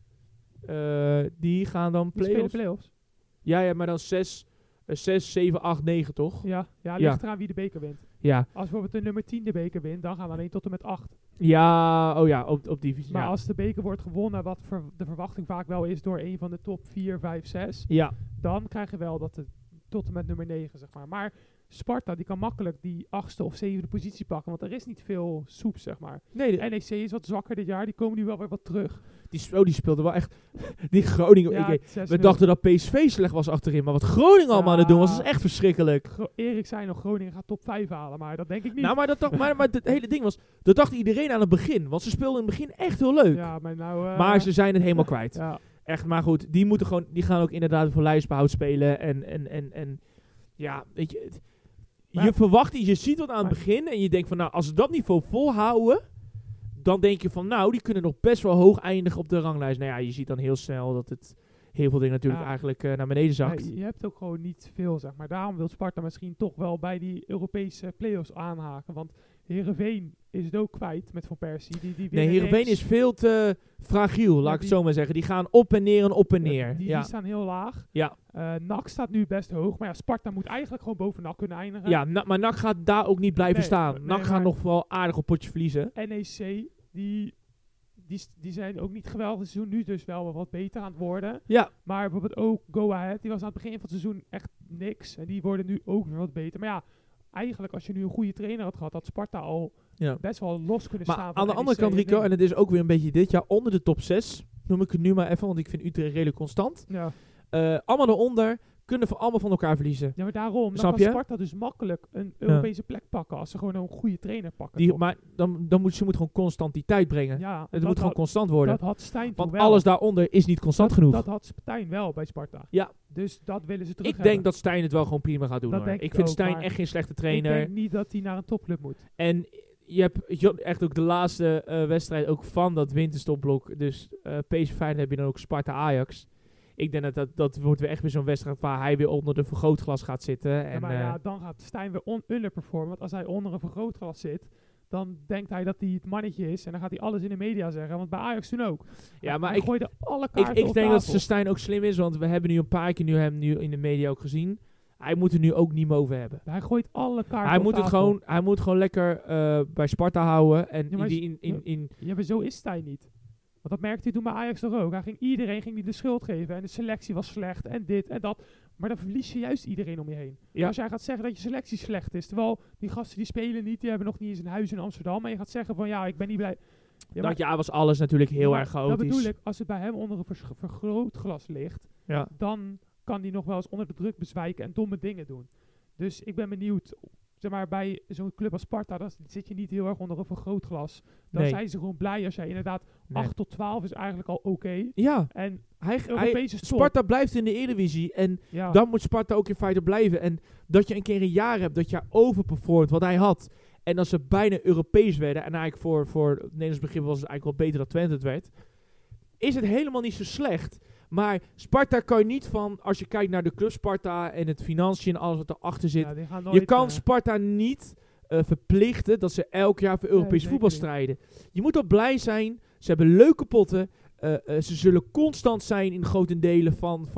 Die gaan dan play-offs? Play-offs. Ja, maar dan 6, 7, 8, 9 toch? Ja, ligt eraan wie de beker wint. Ja. Als bijvoorbeeld de nummer 10 de beker wint, dan gaan we alleen tot en met 8. Ja, op divisie. Maar als de beker wordt gewonnen, wat de verwachting vaak wel is door een van de top 4, 5, 6. Ja. Dan krijg je wel dat het tot en met nummer 9, zeg maar. Maar Sparta die kan makkelijk die 8e of 7e positie pakken. Want er is niet veel soep, zeg maar. Nee, NEC is wat zwakker dit jaar. Die komen nu wel weer wat terug. die speelde wel echt... Die Groningen... Ja, we dachten dat PSV slecht was achterin. Maar wat Groningen allemaal aan het doen was, is echt verschrikkelijk. Erik zei nog, Groningen gaat top 5 halen. Maar dat denk ik niet. Nou, maar het hele ding was... Dat dacht iedereen aan het begin. Want ze speelden in het begin echt heel leuk. Ja, maar ze zijn het helemaal kwijt. Ja. Echt, maar goed. Die gaan ook inderdaad voor lijstbehoud spelen. En ja, weet je... Je verwacht iets, je ziet wat aan het begin. En je denkt van, nou, als ze dat niveau volhouden... Dan denk je van, nou, die kunnen nog best wel hoog eindigen op de ranglijst. Nou ja, je ziet dan heel snel dat het heel veel dingen natuurlijk eigenlijk naar beneden zakt. Nee, je hebt ook gewoon niet veel, zeg maar. Daarom wil Sparta misschien toch wel bij die Europese play-offs aanhaken. Want Heerenveen is het ook kwijt met Van Persie. Nee, Heerenveen is veel te fragiel, laat ik het zo maar zeggen. Die gaan op en neer en op en neer. Die staan heel laag. Ja. NAC staat nu best hoog. Maar ja, Sparta moet eigenlijk gewoon boven NAC kunnen eindigen. Ja, maar NAC gaat daar ook niet blijven staan. NAC gaat nog wel aardig op potje verliezen. NEC, die zijn ook niet geweldig seizoen. Nu dus wel wat beter aan het worden. Ja. Maar bijvoorbeeld ook Go Ahead. Die was aan het begin van het seizoen echt niks. En die worden nu ook weer wat beter. Maar ja, eigenlijk als je nu een goede trainer had gehad, had Sparta al best wel los kunnen staan. Maar aan de andere kant, Rico, en het is ook weer een beetje dit jaar onder de top 6. Noem ik het nu maar even, want ik vind Utrecht redelijk constant. Ja. Allemaal eronder. Kunnen we allemaal van elkaar verliezen. Ja, maar daarom. Snap Dan kan Sparta dus makkelijk een Europese plek pakken als ze gewoon een goede trainer pakken. Maar dan moet ze gewoon constant die tijd brengen. Ja, het moet gewoon constant worden. Dat had Stijn Want wel. alles daaronder is niet constant genoeg. Dat had Stijn wel bij Sparta. Ja. Dus dat willen ze terug Ik denk dat Stijn het wel gewoon prima gaat doen. Dat Hoor. denk Ik ik vind ook, Stijn echt geen slechte trainer. Ik denk niet dat hij naar een topclub moet. En je hebt echt ook de laatste wedstrijd ook van dat winterstopblok. Dus PSV Feyenoord heb je dan ook Sparta-Ajax. Ik denk dat wordt weer echt weer zo'n wedstrijd waar hij weer onder de vergrootglas gaat zitten. Ja, maar dan gaat Stijn weer underperformen. Want als hij onder een vergrootglas zit, dan denkt hij dat hij het mannetje is. En dan gaat hij alles in de media zeggen. Want bij Ajax toen ook. Ja, maar hij gooide alle kaarten ik op denk tafel. dat Stijn ook slim is. Want we hebben nu een paar keer hem nu in de media ook gezien. Hij moet er nu ook niet meer over hebben. Hij gooit alle kaarten op tafel. Hij moet gewoon lekker bij Sparta houden. En ja, maar zo is Stijn niet. Want dat merkte hij toen bij Ajax toch ook. Iedereen ging die de schuld geven. En de selectie was slecht. En dit en dat. Maar dan verlies je juist iedereen om je heen. Ja. Als jij gaat zeggen dat je selectie slecht is. Terwijl die gasten die spelen niet. Die hebben nog niet eens een huis in Amsterdam. Maar je gaat zeggen van ja, ik ben niet blij. Ja, dat jaar was alles natuurlijk heel erg chaotisch. Dat bedoel ik. Als het bij hem onder een vergrootglas ligt. Ja. Dan kan hij nog wel eens onder de druk bezwijken. En domme dingen doen. Dus ik ben benieuwd. Zeg maar, bij zo'n club als Sparta, dan zit je niet heel erg onder een vergrootglas. Dan zijn ze gewoon blij als jij inderdaad 8 tot 12 is eigenlijk al oké. Ja. En Sparta blijft in de Eredivisie. En dan moet Sparta ook in feite blijven. En dat je een keer een jaar hebt dat je overperformt wat hij had. En dat ze bijna Europees werden. En eigenlijk voor het Nederlands begrip was het eigenlijk wel beter dan Twente het werd. Is het helemaal niet zo slecht. Maar Sparta kan je niet van, als je kijkt naar de club Sparta en het financiën en alles wat erachter zit. Je kan Sparta niet verplichten dat ze elk jaar voor Europees voetbal strijden. Je moet ook blij zijn. Ze hebben leuke potten. Ze zullen constant zijn in grote delen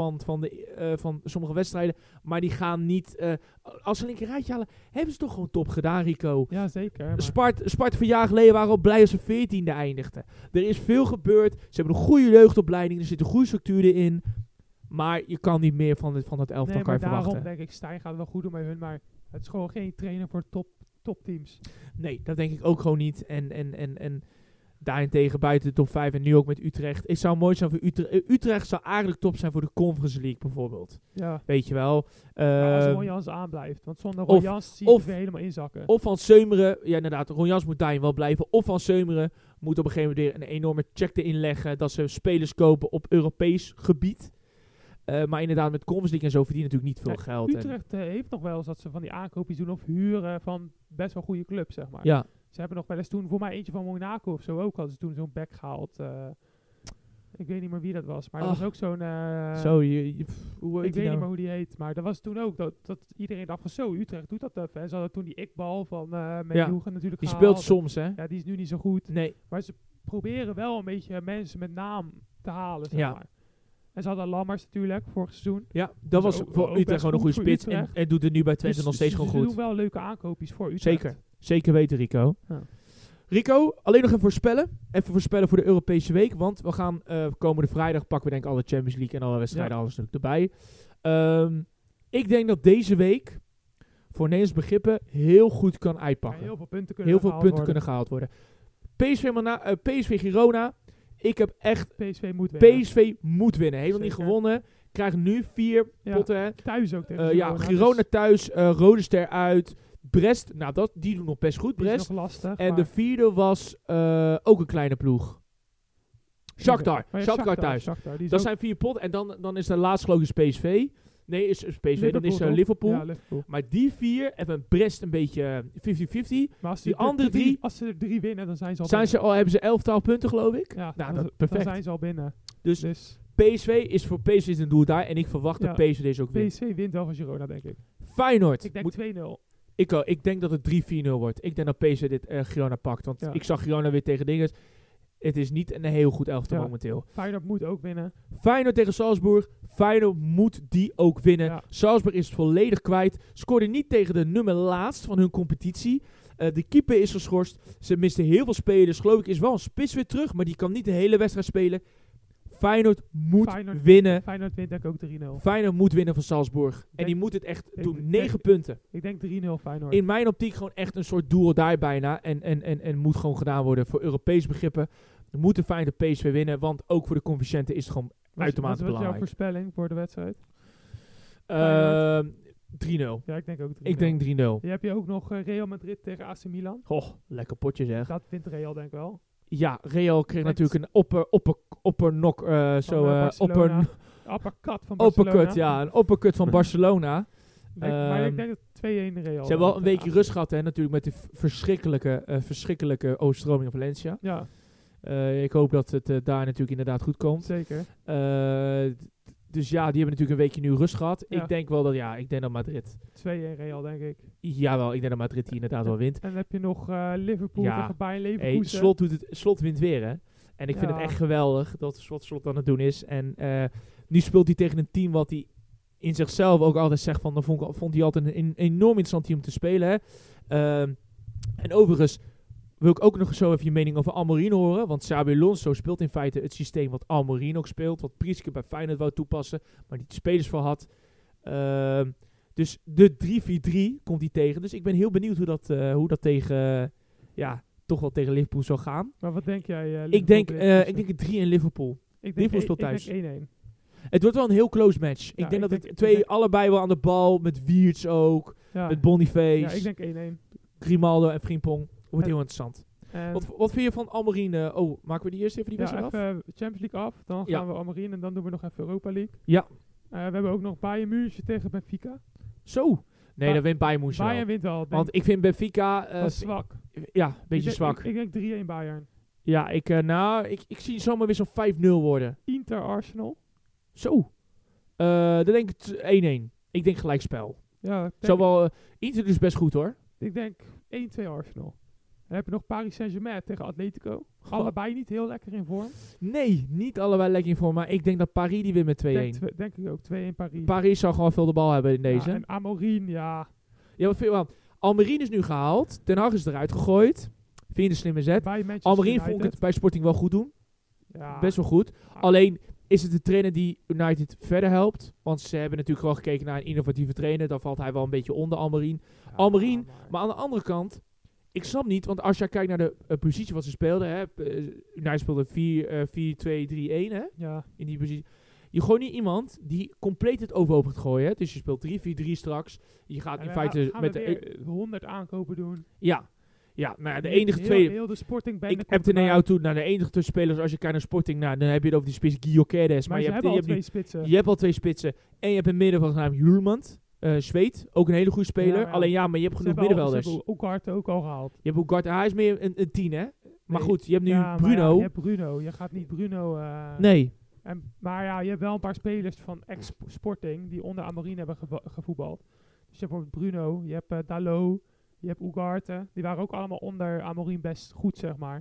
van sommige wedstrijden. Maar die gaan niet... als ze een rijtje halen, hebben ze toch gewoon top gedaan, Rico. Ja, zeker. Sparta van jaar geleden waren al blij als ze 14e eindigden. Er is veel gebeurd. Ze hebben een goede jeugdopleiding. Er zit een goede structuur in. Maar je kan niet meer van het elftal kan je verwachten. Daarom denk ik, Stijn gaat wel goed doen bij hun. Maar het is gewoon geen trainer voor topteams. Nee, dat denk ik ook gewoon niet. En daarentegen buiten de top 5 en nu ook met Utrecht. Het zou mooi zijn voor Utrecht. Utrecht zou eigenlijk top zijn voor de Conference League bijvoorbeeld. Ja. Weet je wel. Als Ron Jans aanblijft. Want zonder Ron Jans zie je weer helemaal inzakken. Of Van Seumeren. Ja, inderdaad. Ron Jans moet daarin wel blijven. Of Van Seumeren moet op een gegeven moment weer een enorme check erin leggen. Dat ze spelers kopen op Europees gebied. Maar inderdaad, met Conference League en zo verdienen natuurlijk niet veel geld. Utrecht heeft nog wel eens dat ze van die aankoopjes doen of huren van best wel goede clubs, zeg maar. Ja. Ze hebben nog wel eens toen, voor mij eentje van Monaco of zo ook, hadden ze toen zo'n back gehaald. Ik weet niet meer wie dat was, maar dat was ook zo'n... hoe heet ik weet niet meer hoe die heet, maar dat was toen ook dat iedereen dacht van zo, Utrecht doet dat even. En ze hadden toen die Iqbal van Menjoegen natuurlijk die gehaald. speelt soms, hè? Ja, die is nu niet zo goed. Nee. Maar ze proberen wel een beetje mensen met naam te halen, zeg maar. En ze hadden Lammers natuurlijk, vorig seizoen. Ja, dat was voor Utrecht gewoon een goede spits. En doet het nu bij Twente nog steeds gewoon goed. Ze doen wel leuke aankoopjes voor Utrecht. Zeker weten, Rico. Ja. Rico, alleen nog even voorspellen. Even voorspellen voor de Europese week. Want we gaan komende vrijdag pakken we denk ik alle Champions League en alle wedstrijden alles natuurlijk erbij. Ik denk dat deze week voor Nederlands begrippen heel goed kan uitpakken. Heel veel punten kunnen gehaald worden. PSV Girona. Ik heb echt... PSV moet winnen. Heeft nog niet gewonnen. Krijgen nu 4 potten. Hè. Thuis ook tegen Girona thuis. Rode Ster uit. Brest. Nou, die doen nog best goed. Brest. Is nog lastig, en de 4e was ook een kleine ploeg. Shakhtar. Shakhtar thuis. Dat zijn 4 potten. En dan is de laatste logisch PSV. Nee, is PSV. Liverpool, dan is Liverpool. Ja, Liverpool. Maar die 4 hebben Brest een beetje 50-50. Maar als die andere 3... Als ze er 3 winnen, dan zijn ze al binnen. Hebben ze 11 punten, geloof ik? Ja, perfect. Dan zijn ze al binnen. Dus PSV is voor PSV een doel daar. En ik verwacht dat PSV deze ook wint. PSV wint wel van Girona, denk ik. Feyenoord. Ik denk 2-0. Ik denk dat het 3-4-0 wordt. Ik denk dat PSV dit Girona pakt. Want ik zag Girona weer tegen dinges. Het is niet een heel goed elftal momenteel. Feyenoord moet ook winnen. Feyenoord tegen Salzburg. Feyenoord moet die ook winnen. Ja. Salzburg is volledig kwijt. Scoorde niet tegen de nummer laatst van hun competitie. De keeper is geschorst. Ze misten heel veel spelers. Geloof ik is wel een spits weer terug. Maar die kan niet de hele wedstrijd spelen. Feyenoord moet winnen. Feyenoord wint denk ik ook 3-0. Feyenoord moet winnen van Salzburg. En die moet het echt doen. 9 punten. Ik denk 3-0 Feyenoord. In mijn optiek gewoon echt een soort doel daar bijna. En moet gewoon gedaan worden voor Europees begrippen. We moeten Feyenoord PSV winnen. Want ook voor de coëfficiënten is het gewoon uitermate belangrijk. Wat is jouw voorspelling voor de wedstrijd? 3-0. Ja, ik denk ook 3-0. Ik denk 3-0. Je hebt je ook nog Real Madrid tegen AC Milan. Lekker potje zeg. Dat wint Real denk ik wel. Ja, Real kreeg natuurlijk een opperknok. Uppercut van Barcelona. Een uppercut van Barcelona. Maar ik denk dat 2-1 Real. Ze hebben wel een weekje rust gehad, hè, natuurlijk met die verschrikkelijke overstroming in Valencia. Ja. Ik hoop dat het daar natuurlijk inderdaad goed komt. Zeker. Dus ja, die hebben natuurlijk een weekje nu rust gehad. Ja. Ik denk wel dat, ik denk dat Madrid. 2-1 Real, denk ik. Jawel, ik denk dat Madrid die inderdaad wel wint. En dan heb je nog Liverpool tegen Bayern Leverkusen. Slot wint weer, hè. En ik vind het echt geweldig dat Slot aan het doen is. En nu speelt hij tegen een team wat hij in zichzelf ook altijd zegt van... Dan vond hij altijd een enorm interessant team om te spelen, hè. En overigens wil ik ook nog zo even je mening over Amorim horen. Want Xabi Alonso speelt in feite het systeem wat Amorim ook speelt. Wat Priske bij Feyenoord wou toepassen. Maar niet de spelers voor had. Dus de 3-4-3 komt hij tegen. Dus ik ben heel benieuwd hoe dat tegen... toch wel tegen Liverpool zou gaan. Maar wat denk jij? Ik denk het 3 in Liverpool. Liverpool speelt thuis. Ik denk 1-1. Het wordt wel een heel close match. Ik denk dat het allebei wel aan de bal. Met Wiertz ook. Ja. Met Boniface. Ja, ik denk 1-1. Grimaldo en Frimpong. Wordt heel interessant. Wat vind je van Amorim? Maken we die eerst even die wedstrijd af? Even Champions League af. Dan gaan we Amorim en dan doen we nog even Europa League. Ja. We hebben ook nog Bayern München tegen Benfica. Zo. Nee, dan wint Bayern München Bayern wint wel. Want ik vind Benfica... zwak. Ja, een beetje zwak. Ik denk 3-1 Bayern. Ja, ik zie zomaar weer zo'n 5-0 worden. Inter Arsenal. Zo. Dan denk ik 1-1. Ik denk gelijkspel. Ja. Inter is best goed hoor. Ik denk 1-2 Arsenal. Dan heb je nog Paris Saint-Germain tegen Atletico. Allebei niet heel lekker in vorm. Nee, niet allebei lekker in vorm. Maar ik denk dat Paris die wint met 2-1. Denk ik ook. 2-1 Paris. Paris zal gewoon veel de bal hebben in deze. En Amorim, ja. Ja, wat vind je wel? Amorim is nu gehaald. Ten Hag is eruit gegooid. Vind je een slimme zet? Amorim vond ik het bij Sporting wel goed doen. Ja. Best wel goed. Alleen is het de trainer die United verder helpt. Want ze hebben natuurlijk gewoon gekeken naar een innovatieve trainer. Dan valt hij wel een beetje onder Amorim. Ja, maar aan de andere kant... Ik snap niet, want als je kijkt naar de positie wat ze speelden, hè, United speelde 4-2-3-1, hè, ja. In die positie. Je gooit niet iemand die compleet het overhoop gaat gooien, hè. Dus je speelt 3-4-3 straks. Je gaat in feite met de 100 aankopen doen. Ja. Ja, nou de enige twee... Heel de Sporting ik heb er naar jou toe, naar de enige twee spelers, als je kijkt naar Sporting, dan heb je het over die spits Gyökeres. Maar je hebt al twee spitsen. Je hebt al twee spitsen. En je hebt een middenveld genaamd Hjulmand. Zweed, ook een hele goede speler. Ja. Alleen maar je hebt genoeg middenvelders. Ze hebben Ugarte ook al gehaald. Je hebt Ugarte, hij is meer een 10, hè? Maar goed, je hebt nu Bruno. Je hebt Bruno, je gaat niet Bruno... Nee. Maar je hebt wel een paar spelers van ex-Sporting die onder Amorim hebben gevoetbald. Dus je hebt bijvoorbeeld Bruno, je hebt Dalot, je hebt Ugarte. Die waren ook allemaal onder Amorim best goed, zeg maar.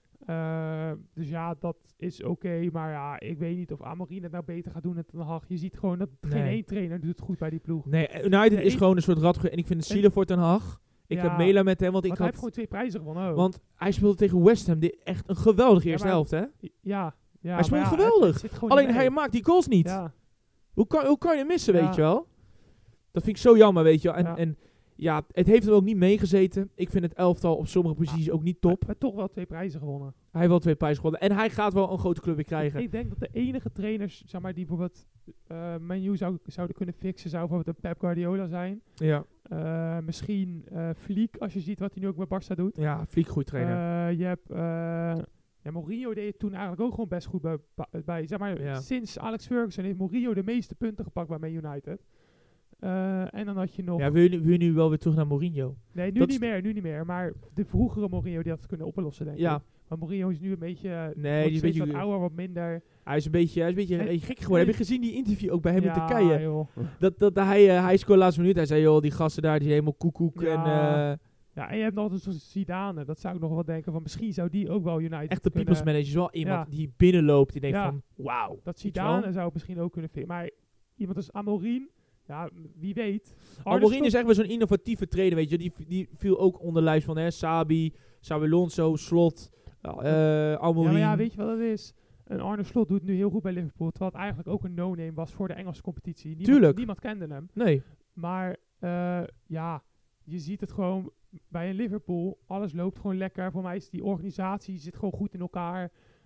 Dus ja, dat is oké. Maar ik weet niet of Amorim het nou beter gaat doen dan Ten Hag. Je ziet gewoon dat geen één trainer doet het goed bij die ploeg. Nee, United is gewoon een soort radge. En ik vind het zielig voor Ten Hag. Ik heb Mela met hem, want hij heeft gewoon 2 prijzen gewonnen ook. Want hij speelde tegen West Ham, echt een geweldige eerste helft, hè? Ja. Hij speelt geweldig. Alleen hij maakt die goals niet. Ja. Hoe kan je hem missen, weet je wel? Dat vind ik zo jammer, weet je wel. En Ja, het heeft hem ook niet meegezeten. Ik vind het elftal op sommige posities ook niet top. Maar toch wel 2 prijzen gewonnen. Hij heeft wel 2 prijzen gewonnen. En hij gaat wel een grote club weer krijgen. Ik denk dat de enige trainers, zeg maar, die bijvoorbeeld Man U zouden kunnen fixen, zou bijvoorbeeld een Pep Guardiola zijn. Ja, Misschien Flick, als je ziet wat hij nu ook bij Barca doet. ja, Flick goede trainer. Je hebt... Mourinho deed het toen eigenlijk ook gewoon best goed bij zeg maar, Ja. sinds Alex Ferguson heeft Mourinho de meeste punten gepakt bij Man United. En dan had je nog... Ja, wil je nu wel weer terug naar Mourinho? Nee, dat nu niet meer. Maar de vroegere Mourinho die had het kunnen oplossen, denk Ja. ik. Maar Mourinho is nu een beetje... Nee, wordt die is een steeds beetje... wat ouder, wat minder. Hij is een beetje gek geworden. Heb je gezien die interview ook bij hem in Ja, Turkije? joh. Hij scoorde laatste minuut. Hij zei, joh, die gasten daar, die zijn helemaal koekoek. Ja. En Ja, en je hebt nog dus Zidane. Dat zou ik nog wel denken van misschien zou die ook wel United echt de kunnen... people's manager is wel iemand Ja. die binnenloopt. Die denkt Ja. van, wauw. Dat Weet je Zidane wel? zou het misschien ook kunnen vinden. Maar iemand als Amorim, ja, wie weet. Amorim is echt wel zo'n innovatieve trainer, weet je. Die viel ook onder de lijst van Xabi Alonso, Slot, Amorim. Ja, maar ja, weet je wat het is? Een Arne Slot doet het nu heel goed bij Liverpool. Terwijl het eigenlijk ook een no-name was voor de Engelse competitie. Tuurlijk. Niemand kende hem. Nee. Maar ja, je ziet het gewoon bij een Liverpool. Alles loopt gewoon lekker. Voor mij is die organisatie zit gewoon goed in elkaar.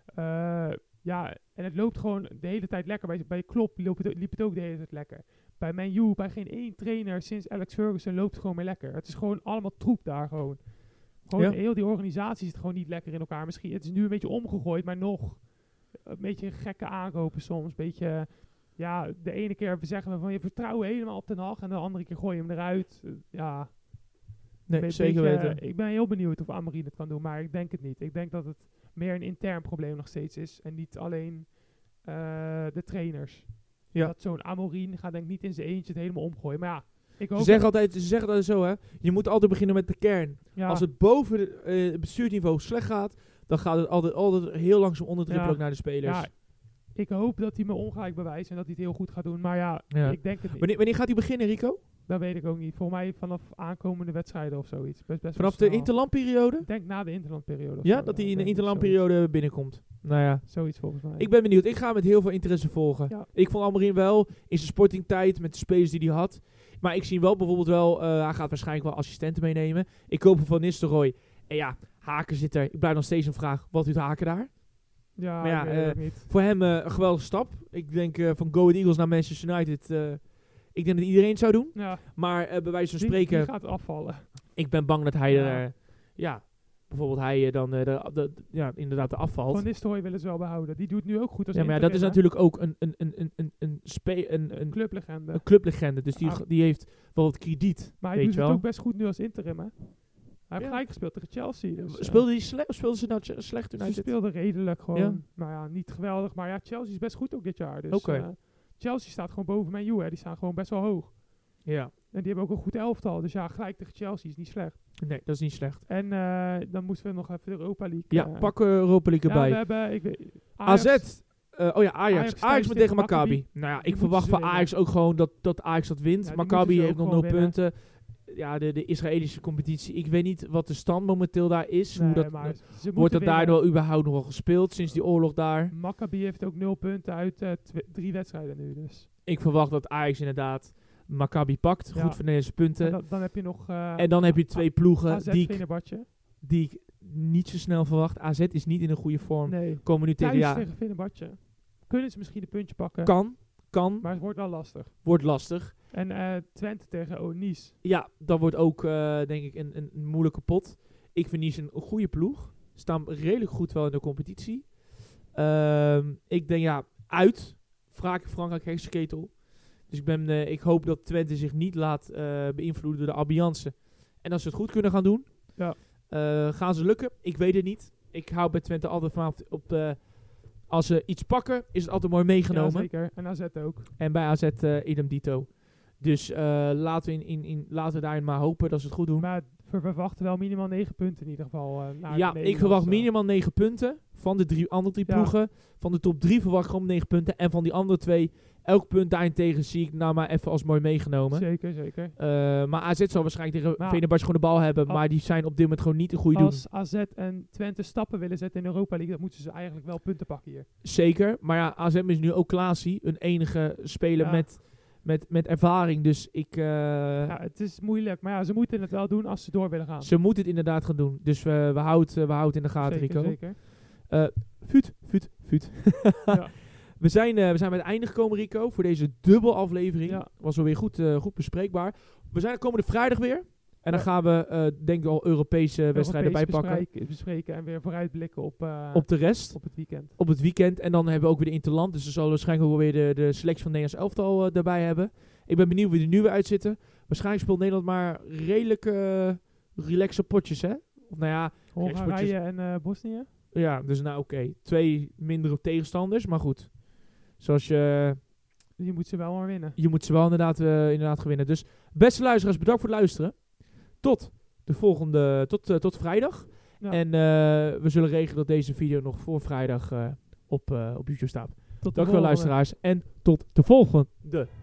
Ja, en het loopt gewoon de hele tijd lekker. Bij Klopp liep het ook de hele tijd lekker. Bij Man U, bij geen één trainer sinds Alex Ferguson loopt het gewoon meer lekker. Het is gewoon allemaal troep daar gewoon. Gewoon heel die organisatie zit gewoon niet lekker in elkaar. Misschien, het is nu een beetje omgegooid, maar nog een beetje gekke aankopen soms. Een beetje, ja, de ene keer zeggen we van je vertrouwen helemaal op Ten Hag en de andere keer gooi je hem eruit. Ja. Nee, zeker weten. Ik ben heel benieuwd of Amorim het kan doen, maar ik denk het niet. Ik denk dat het meer een intern probleem nog steeds is en niet alleen de trainers. Ja. Dat zo'n Amorim gaat denk ik niet in zijn eentje het helemaal omgooien. Maar ja, ik hoop... Ze zeggen altijd zo, hè. Je moet altijd beginnen met de kern. Ja. Als het boven het bestuursniveau slecht gaat, dan gaat het altijd heel langzaam onderdribbelen ook naar de spelers. Ja, ik hoop dat hij me ongelijk bewijst en dat hij het heel goed gaat doen. Maar ja, ik denk het niet. Wanneer gaat hij beginnen, Rico? Dat weet ik ook niet. Volgens mij vanaf aankomende wedstrijden of zoiets. Best Vanaf de interlandperiode? Ik denk na de interlandperiode. Ja, dat hij in de interlandperiode binnenkomt. Nou ja. Zoiets volgens mij. Ik ben benieuwd. Ik ga met heel veel interesse volgen. Ja. Ik vond Amorim wel in zijn sportingtijd met de spelers die hij had. Maar ik zie wel bijvoorbeeld wel, hij gaat waarschijnlijk wel assistenten meenemen. Ik koop hem van Nistelrooy. En ja, Haken zit er. Ik blijf nog steeds een vraag. Wat doet Haken daar? Ja, Maar ja, ik weet het ook niet. Voor hem een geweldige stap. Ik denk van Go Ahead Eagles naar Manchester United. Ik denk dat iedereen het zou doen. Ja. Maar bij wijze van Die spreken, gaat afvallen. ik ben bang dat hij Ja. bijvoorbeeld hij dan inderdaad de afvalt. Van Nistelrooy willen ze wel behouden. Die doet nu ook goed als Ja, maar ja, dat is interim, hè? natuurlijk ook een Clublegende. een clublegende. Dus die heeft wel wat krediet. Maar hij weet doet je het wel. ook best goed nu als interim, hè? Hij heeft Ja. gelijk gespeeld tegen Chelsea. Dus, Speelde hij slecht? Of speelden ze nou slecht toen ze hij zit? speelden redelijk gewoon. Ja. Nou ja, niet geweldig. Maar ja, Chelsea is best goed ook dit jaar. Dus Oké. Chelsea staat gewoon boven Man U, hè. Die staan gewoon best wel hoog. Ja. En die hebben ook een goed elftal. Dus ja, gelijk tegen Chelsea is niet slecht. Nee, dat is niet slecht. En dan moeten we nog even de Europa League. Ja, pak Europa League Ja, erbij. we hebben AZ. Ajax thuis moet tegen tegen Maccabi. Maccabi. Nou ja, Die ik verwacht moeten van ze Ajax ook gewoon dat Ajax dat wint. Ja, die Maccabi moeten ze heeft ook nog 0 gewoon winnen. punten. Ja, de Israëlische competitie. Ik weet niet wat de stand momenteel daar is. Nee, Hoe dat, maar ze wordt moeten dat daardoor überhaupt nog wel gespeeld sinds die oorlog daar? Maccabi heeft ook 0 punten uit 3 wedstrijden nu. Dus. Ik verwacht dat Ajax inderdaad Maccabi pakt. Ja. Goed voor Nederlandse punten. En dan heb je nog En dan heb je 2 ploegen AZ die Fenerbahce. ik niet zo snel verwacht. AZ is niet in een goede vorm. Nee, Komen nu tegen, thuis ja, tegen Fenerbahce. Kunnen ze misschien een puntje pakken. kan, Maar het wordt wel lastig. wordt lastig. En Twente tegen Nice. Ja, dat wordt ook denk ik een moeilijke pot. Ik vind Nice een goede ploeg. Staan redelijk goed wel in de competitie. Ik denk uit. Frankrijk heksenketel. Dus ik hoop dat Twente zich niet laat beïnvloeden door de ambiance. En als ze het goed kunnen gaan doen. Ja. Gaan ze lukken? Ik weet het niet. Ik hou bij Twente altijd vanaf als ze iets pakken, is het altijd mooi meegenomen. Ja, zeker. En AZ ook. En bij AZ idem dito. Dus laten we daarin maar hopen dat ze het goed doen. Maar we verwachten wel minimaal 9 punten in ieder geval. Ik verwacht minimaal 9 punten van de andere drie ploegen. Van de top 3 verwacht ik gewoon 9 punten. En van die andere 2, elk punt daarentegen zie ik nou maar even als mooi meegenomen. Zeker. Maar AZ zal waarschijnlijk tegen Maar Fenerbahce gewoon de bal hebben. Maar die zijn op dit moment gewoon niet een goede doen. Als AZ en Twente stappen willen zetten in de Europa League, dan moeten ze eigenlijk wel punten pakken hier. Zeker. Maar ja, AZ is nu ook Klaasie. Een enige speler met ervaring. Dus Ja, het is moeilijk. Maar ja, ze moeten het wel doen als ze door willen gaan. ze moeten het inderdaad gaan doen. Dus we houden in de gaten, Zeker, Rico. zeker. Fuut. Ja. We zijn bij het einde gekomen, Rico, voor deze dubbel aflevering. Ja. Was alweer goed bespreekbaar. We zijn komende vrijdag weer. En dan Ja. gaan we, denk ik, al Europese wedstrijden bijpakken. Bespreken en weer vooruitblikken op Op de rest. het weekend. Op het weekend. En dan hebben we ook weer de Interland. Dus we zullen waarschijnlijk ook weer de selectie van het Nederlands elftal daarbij hebben. Ik ben benieuwd wie er nu weer uitzitten. Waarschijnlijk speelt Nederland maar redelijk relaxe potjes, hè? Of nou ja, Hongarije en Bosnië. ja, dus nou oké. 2 mindere tegenstanders, maar goed. Zoals je moet ze wel maar winnen. Je moet ze wel inderdaad gewinnen. Dus beste luisteraars, bedankt voor het luisteren. Tot de volgende, tot vrijdag. Ja. En we zullen regelen dat deze video nog voor vrijdag op YouTube staat. Tot de Dank u wel volgende. luisteraars en tot de volgende.